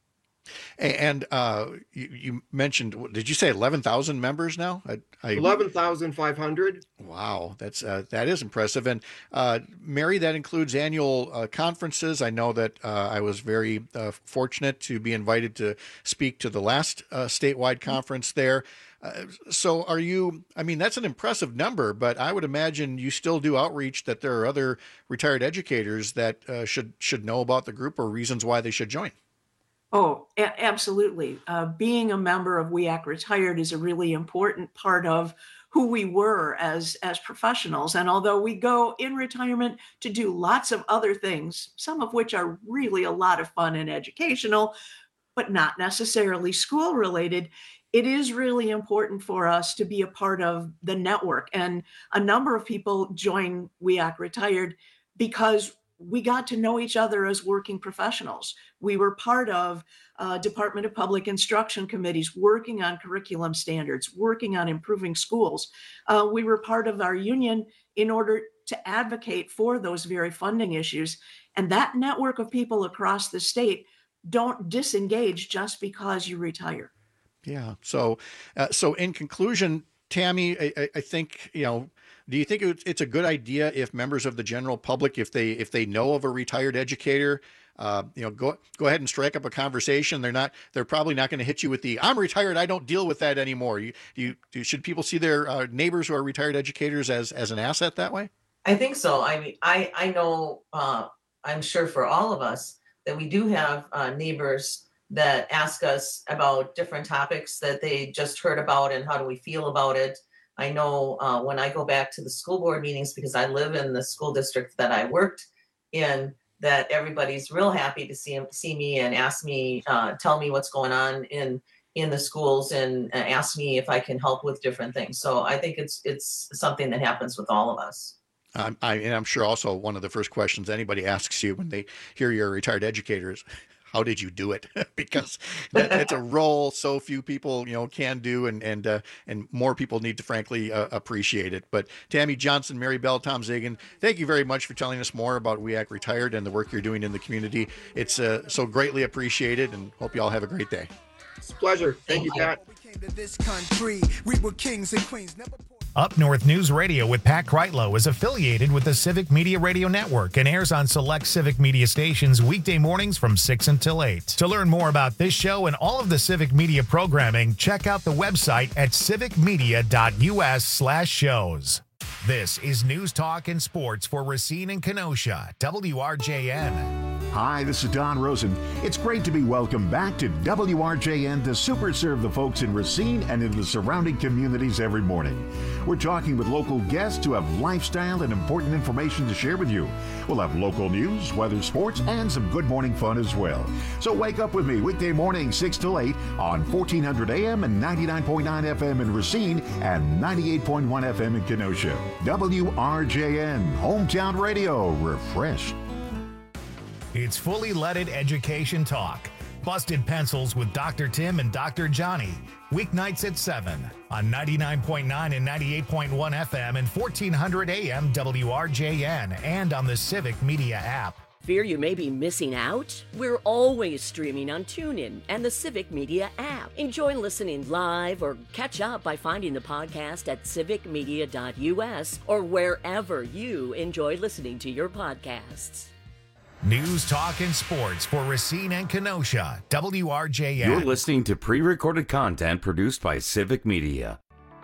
And uh, you, you mentioned, did you say eleven thousand members now? I, I, eleven thousand five hundred. Wow, that's uh, that is impressive. And uh, Mary, that includes annual uh, conferences. I know that uh, I was very uh, fortunate to be invited to speak to the last uh, statewide conference there. Uh, so are you, I mean, that's an impressive number, but I would imagine you still do outreach, that there are other retired educators that uh, should should know about the group or reasons why they should join. Oh, a- absolutely. Uh, being a member of W E A C Retired is a really important part of who we were as, as professionals. And although we go in retirement to do lots of other things, some of which are really a lot of fun and educational, but not necessarily school related, it is really important for us to be a part of the network. And a number of people join W E A C Retired because we got to know each other as working professionals. We were part of uh, Department of Public Instruction committees working on curriculum standards, working on improving schools. Uh, we were part of our union in order to advocate for those very funding issues. And that network of people across the state don't disengage just because you retire. Yeah. So, uh, so in conclusion, Tammy, I, I think, you know, do you think it's a good idea if members of the general public, if they if they know of a retired educator, uh, you know, go go ahead and strike up a conversation? They're not they're probably not going to hit you with the "I'm retired, I don't deal with that anymore." You you, you should people see their uh, neighbors who are retired educators as as an asset that way? I think so. I mean, I I know uh, I'm sure for all of us that we do have uh, neighbors that ask us about different topics that they just heard about and how do we feel about it. I know uh, when I go back to the school board meetings, because I live in the school district that I worked in, that everybody's real happy to see see me and ask me, uh, tell me what's going on in in the schools, and uh, ask me if I can help with different things. So I think it's it's something that happens with all of us. Um, I, and I'm sure also one of the first questions anybody asks you when they hear you're a retired educator is, how did you do it? Because that, that's a role so few people, you know, can do, and and uh, and more people need to, frankly, uh, appreciate it. But Tammy Johnson, Mary Bell, Tom Zagan, thank you very much for telling us more about W E A C Retired and the work you're doing in the community. It's uh, so greatly appreciated, and hope you all have a great day. It's a pleasure. Thank, Thank you, Pat. We came to this country. We were kings and queens. Never Up North News Radio with Pat Kreitlow is affiliated with the Civic Media Radio Network and airs on select Civic Media stations weekday mornings from six until eight. To learn more about this show and all of the Civic Media programming, check out the website at civicmedia.us slash shows. This is News Talk and Sports for Racine and Kenosha, W R J N. Hi, this is Don Rosen. It's great to be welcomed back to W R J N to super serve the folks in Racine and in the surrounding communities every morning. We're talking with local guests who have lifestyle and important information to share with you. We'll have local news, weather, sports, and some good morning fun as well. So wake up with me weekday morning six till eight on fourteen hundred A M and ninety-nine point nine F M in Racine and ninety-eight point one F M in Kenosha. W R J N, Hometown Radio, refreshed. It's Fully Leaded Education Talk. Busted Pencils with Doctor Tim and Doctor Johnny. Weeknights at seven on ninety-nine point nine and ninety-eight point one F M and fourteen hundred A M W R J N and on the Civic Media app. Fear you may be missing out? We're always streaming on TuneIn and the Civic Media app. Enjoy listening live or catch up by finding the podcast at civic media dot U S or wherever you enjoy listening to your podcasts. News, talk, and sports for Racine and Kenosha, W R J N. You're listening to pre-recorded content produced by Civic Media.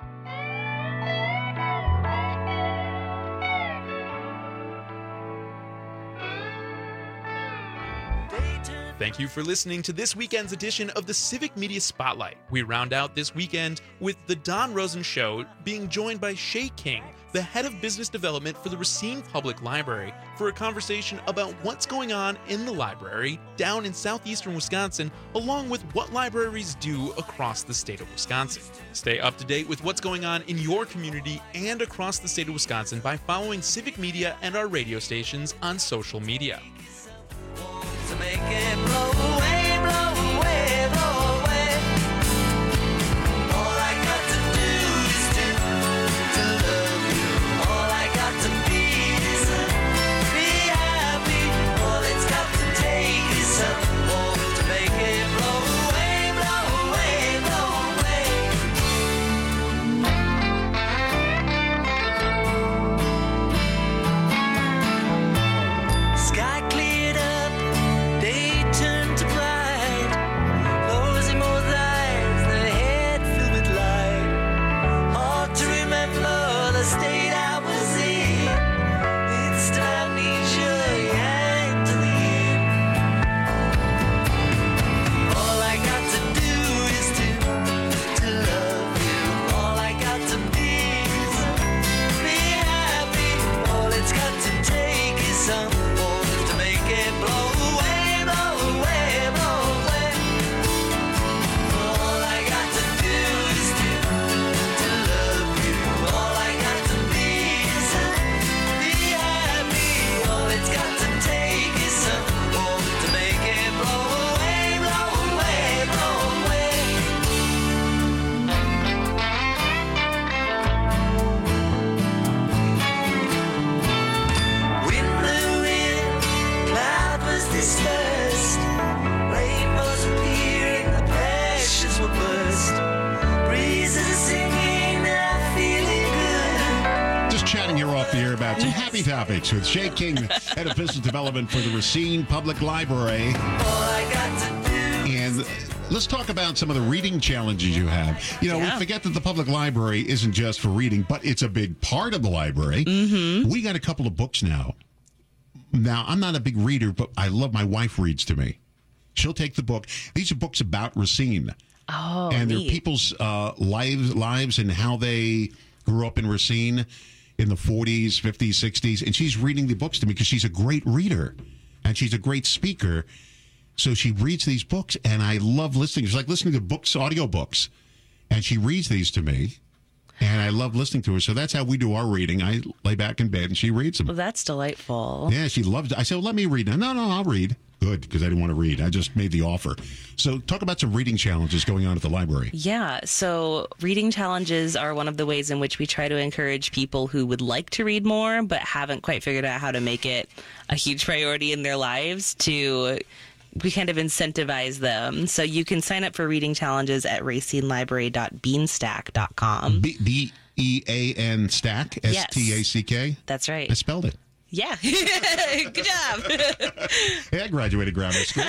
Thank you for listening to this weekend's edition of the Civic Media Spotlight. We round out this weekend with The Don Rosen Show being joined by Shay King, the head of business development for the Racine Public Library, for a conversation about what's going on in the library down in southeastern Wisconsin, along with what libraries do across the state of Wisconsin. Stay up to date with what's going on in your community and across the state of Wisconsin by following Civic Media and our radio stations on social media. To make it blow away, blow away, blow away. All I got to do is to, to love you. All I got to be is to be happy. All it's got to take is some hope to make it blow away, blow away, blow away. Sky cleared up. They turned to bright, closing both eyes, their head filled with light. Hard to remember the state I was in. It's time nature yanked to the end. All I got to do is to, to love you. All I got to be is to be happy. All it's got to take is some hope to make it blow away. Rainbows appearing, the passions were burst. Breezes are singing, they're feeling good. Just chatting here off the air about some happy topics with Shay King, head of business development for the Racine Public Library. All I got to do. And let's talk about some of the reading challenges you have. You know, Yeah. we forget that the public library isn't just for reading, but it's a big part of the library. Mm-hmm. We got a couple of books now. Now, I'm not a big reader, but I love my wife reads to me. She'll take the book. These are books about Racine. Oh, and they're neat. people's uh, lives, lives and how they grew up in Racine in the forties, fifties, sixties. And she's reading the books to me because she's a great reader and she's a great speaker. So she reads these books, and I love listening. It's like listening to books, audiobooks. And she reads these to me. And I love listening to her. So that's how we do our reading. I lay back in bed and she reads them. Well, that's delightful. Yeah, she loves it. I said, well, let me read. No, no, I'll read. Good, because I didn't want to read. I just made the offer. So talk about some reading challenges going on at the library. Yeah, so reading challenges are one of the ways in which we try to encourage people who would like to read more but haven't quite figured out how to make it a huge priority in their lives to... We kind of incentivize them. So you can sign up for reading challenges at racine library dot beanstack dot com. B, B E A N Stack, S T A C K? That's right. I spelled it. Yeah. Good job. Hey, I graduated grammar school.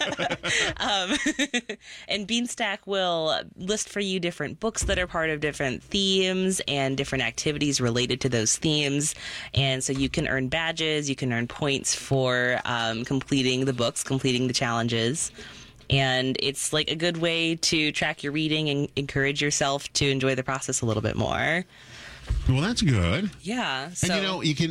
um, and Beanstack will list for you different books that are part of different themes and different activities related to those themes. And so you can earn badges, you can earn points for um, completing the books, completing the challenges. And it's like a good way to track your reading and encourage yourself to enjoy the process a little bit more. Well, that's good. Yeah. So, and you know, you can,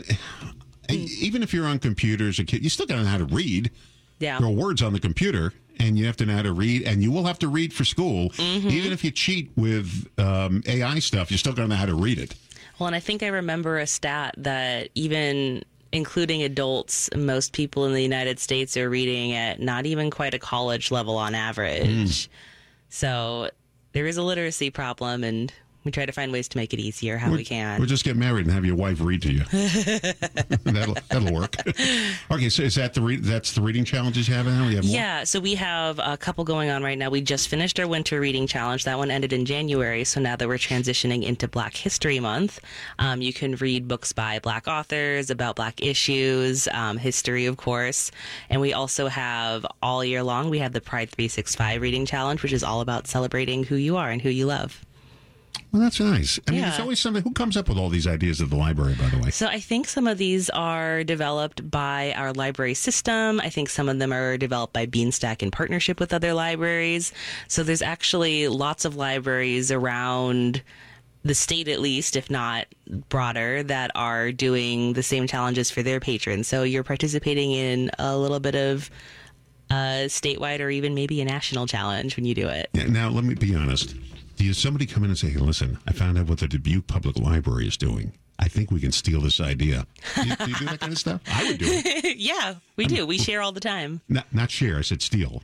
even if you're on computers, you still got to know how to read. Yeah. There are words on the computer, and you have to know how to read, and you will have to read for school. Mm-hmm. Even if you cheat with um, A I stuff, you still got to know how to read it. Well, and I think I remember a stat that even including adults, most people in the United States are reading at not even quite a college level on average. Mm. So there is a literacy problem, and we try to find ways to make it easier how we're, we can. We'll just get married and have your wife read to you. that'll that'll work. Okay, so is that the re- that's the reading challenges you have now? You have more? Yeah, so we have a couple going on right now. We just finished our winter reading challenge. That one ended in January. So now that we're transitioning into Black History Month, um, you can read books by Black authors about Black issues, um, history, of course. And we also have all year long, we have the Pride three sixty-five reading challenge, which is all about celebrating who you are and who you love. Well, that's nice. I mean, Yeah. there's always somebody who comes up with all these ideas at the library, by the way. So I think some of these are developed by our library system. I think some of them are developed by Beanstack in partnership with other libraries. So there's actually lots of libraries around the state, at least, if not broader, that are doing the same challenges for their patrons. So you're participating in a little bit of a statewide or even maybe a national challenge when you do it. Yeah, now, let me be honest. Do you somebody come in and say, hey, listen, I found out what the Dubuque Public Library is doing. I think we can steal this idea. Do you, do you do that kind of stuff? I would do it. Yeah, we do. We share all the time. Not, not share. I said steal.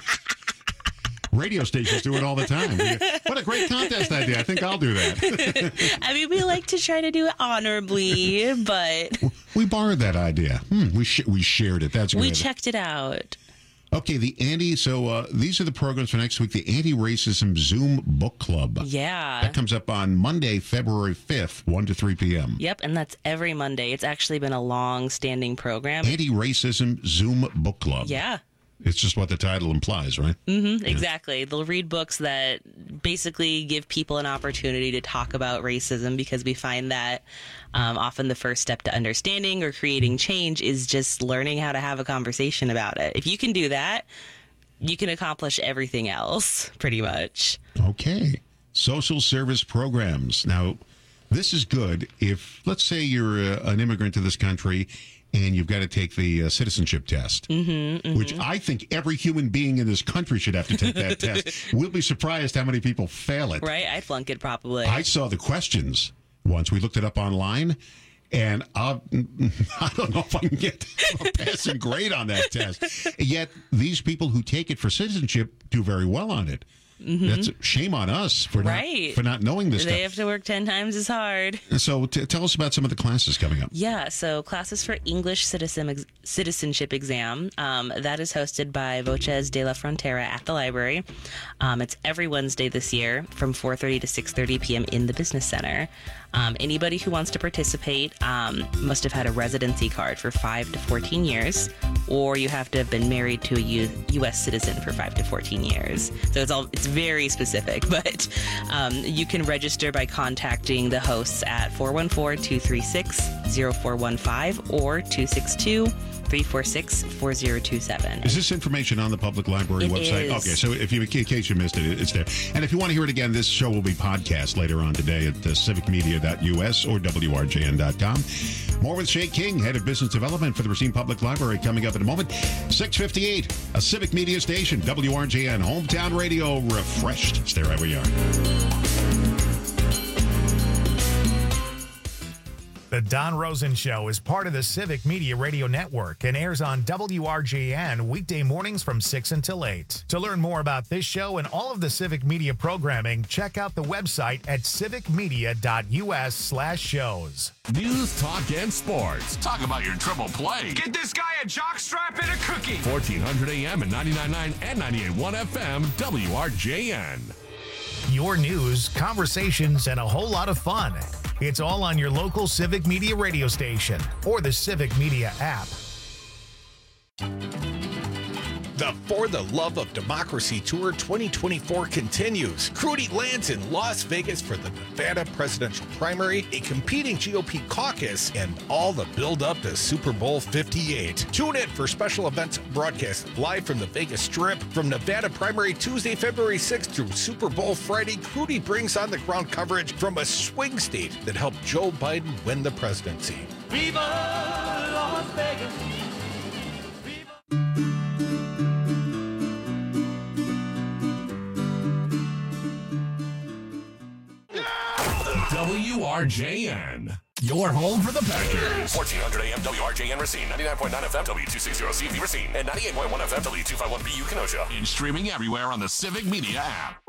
Radio stations do it all the time. What a great contest idea. I think I'll do that. I mean, we like to try to do it honorably, but We borrowed that idea. Hmm, we sh- we shared it. That's we great. checked it out. Okay, the anti, so uh, these are the programs for next week. The Anti-Racism Zoom Book Club. Yeah. That comes up on Monday, February fifth, one to three p.m. Yep, and that's every Monday. It's actually been a long-standing program. Anti-Racism Zoom Book Club. Yeah. It's just what the title implies, right? Mm-hmm, Yeah. exactly. They'll read books that basically give people an opportunity to talk about racism, because we find that um, often the first step to understanding or creating change is just learning how to have a conversation about it. If you can do that, you can accomplish everything else, pretty much. Okay. Social service programs. Now, this is good if, let's say you're uh, an immigrant to this country and you've got to take the uh, citizenship test, Mm-hmm, mm-hmm. which I think every human being in this country should have to take that test. We'll be surprised how many people fail it. Right? I'd flunk it probably. I saw the questions once. We looked it up online, and I'll, I don't know if I can get a passing grade on that test. Yet these people who take it for citizenship do very well on it. Mhm. That's a shame on us for right. not for not knowing this They stuff. have to work ten times as hard. And so, t- tell us about some of the classes coming up. Yeah, so classes for English citizen ex- citizenship exam. Um, that is hosted by Voces de la Frontera at the library. Um, it's every Wednesday this year from four thirty to six thirty p.m. in the Business Center. Um, anybody who wants to participate um, must have had a residency card for five to fourteen years, or you have to have been married to a U- U.S. citizen for five to fourteen years. So it's all it's very specific, but um, you can register by contacting the hosts at four one four, two three six, zero four one five or two six two, three four six, four zero two seven. Is this information on the public library It website? is. Okay, so if you, in case you missed it, it's there. And if you want to hear it again, this show will be podcast later on today at uh, civic media dot u s or w r j n dot com. More with Shay King, Head of Business Development for the Racine Public Library, coming up in a moment. six fifty-eight, a Civic Media station, W R J N, Hometown Radio, refreshed. Stay right where you are. The Don Rosen Show is part of the Civic Media Radio Network and airs on W R J N weekday mornings from six until eight. To learn more about this show and all of the Civic Media programming, check out the website at civic media dot u s slash shows. News, talk, and sports. Talk about your triple play. Get this guy a jockstrap and a cookie. fourteen hundred A M and ninety-nine point nine and ninety-eight point one F M, W R J N. your news, conversations, and a whole lot of fun. It's all on your local Civic Media radio station or the Civic Media app. The For the Love of Democracy Tour twenty twenty-four continues. Crudy lands in Las Vegas for the Nevada presidential primary, a competing G O P caucus, and all the build-up to Super Bowl fifty-eight. Tune in for special events broadcast live from the Vegas Strip. From Nevada primary Tuesday, February sixth through Super Bowl Friday, Crudy brings on the ground coverage from a swing state that helped Joe Biden win the presidency. Viva Las Vegas. W R J N, your home for the Packers. fourteen hundred A M W R J N Racine, ninety-nine point nine F M W two sixty C V Racine, and ninety-eight point one F M W two fifty-one B U Kenosha. And streaming everywhere on the Civic Media app.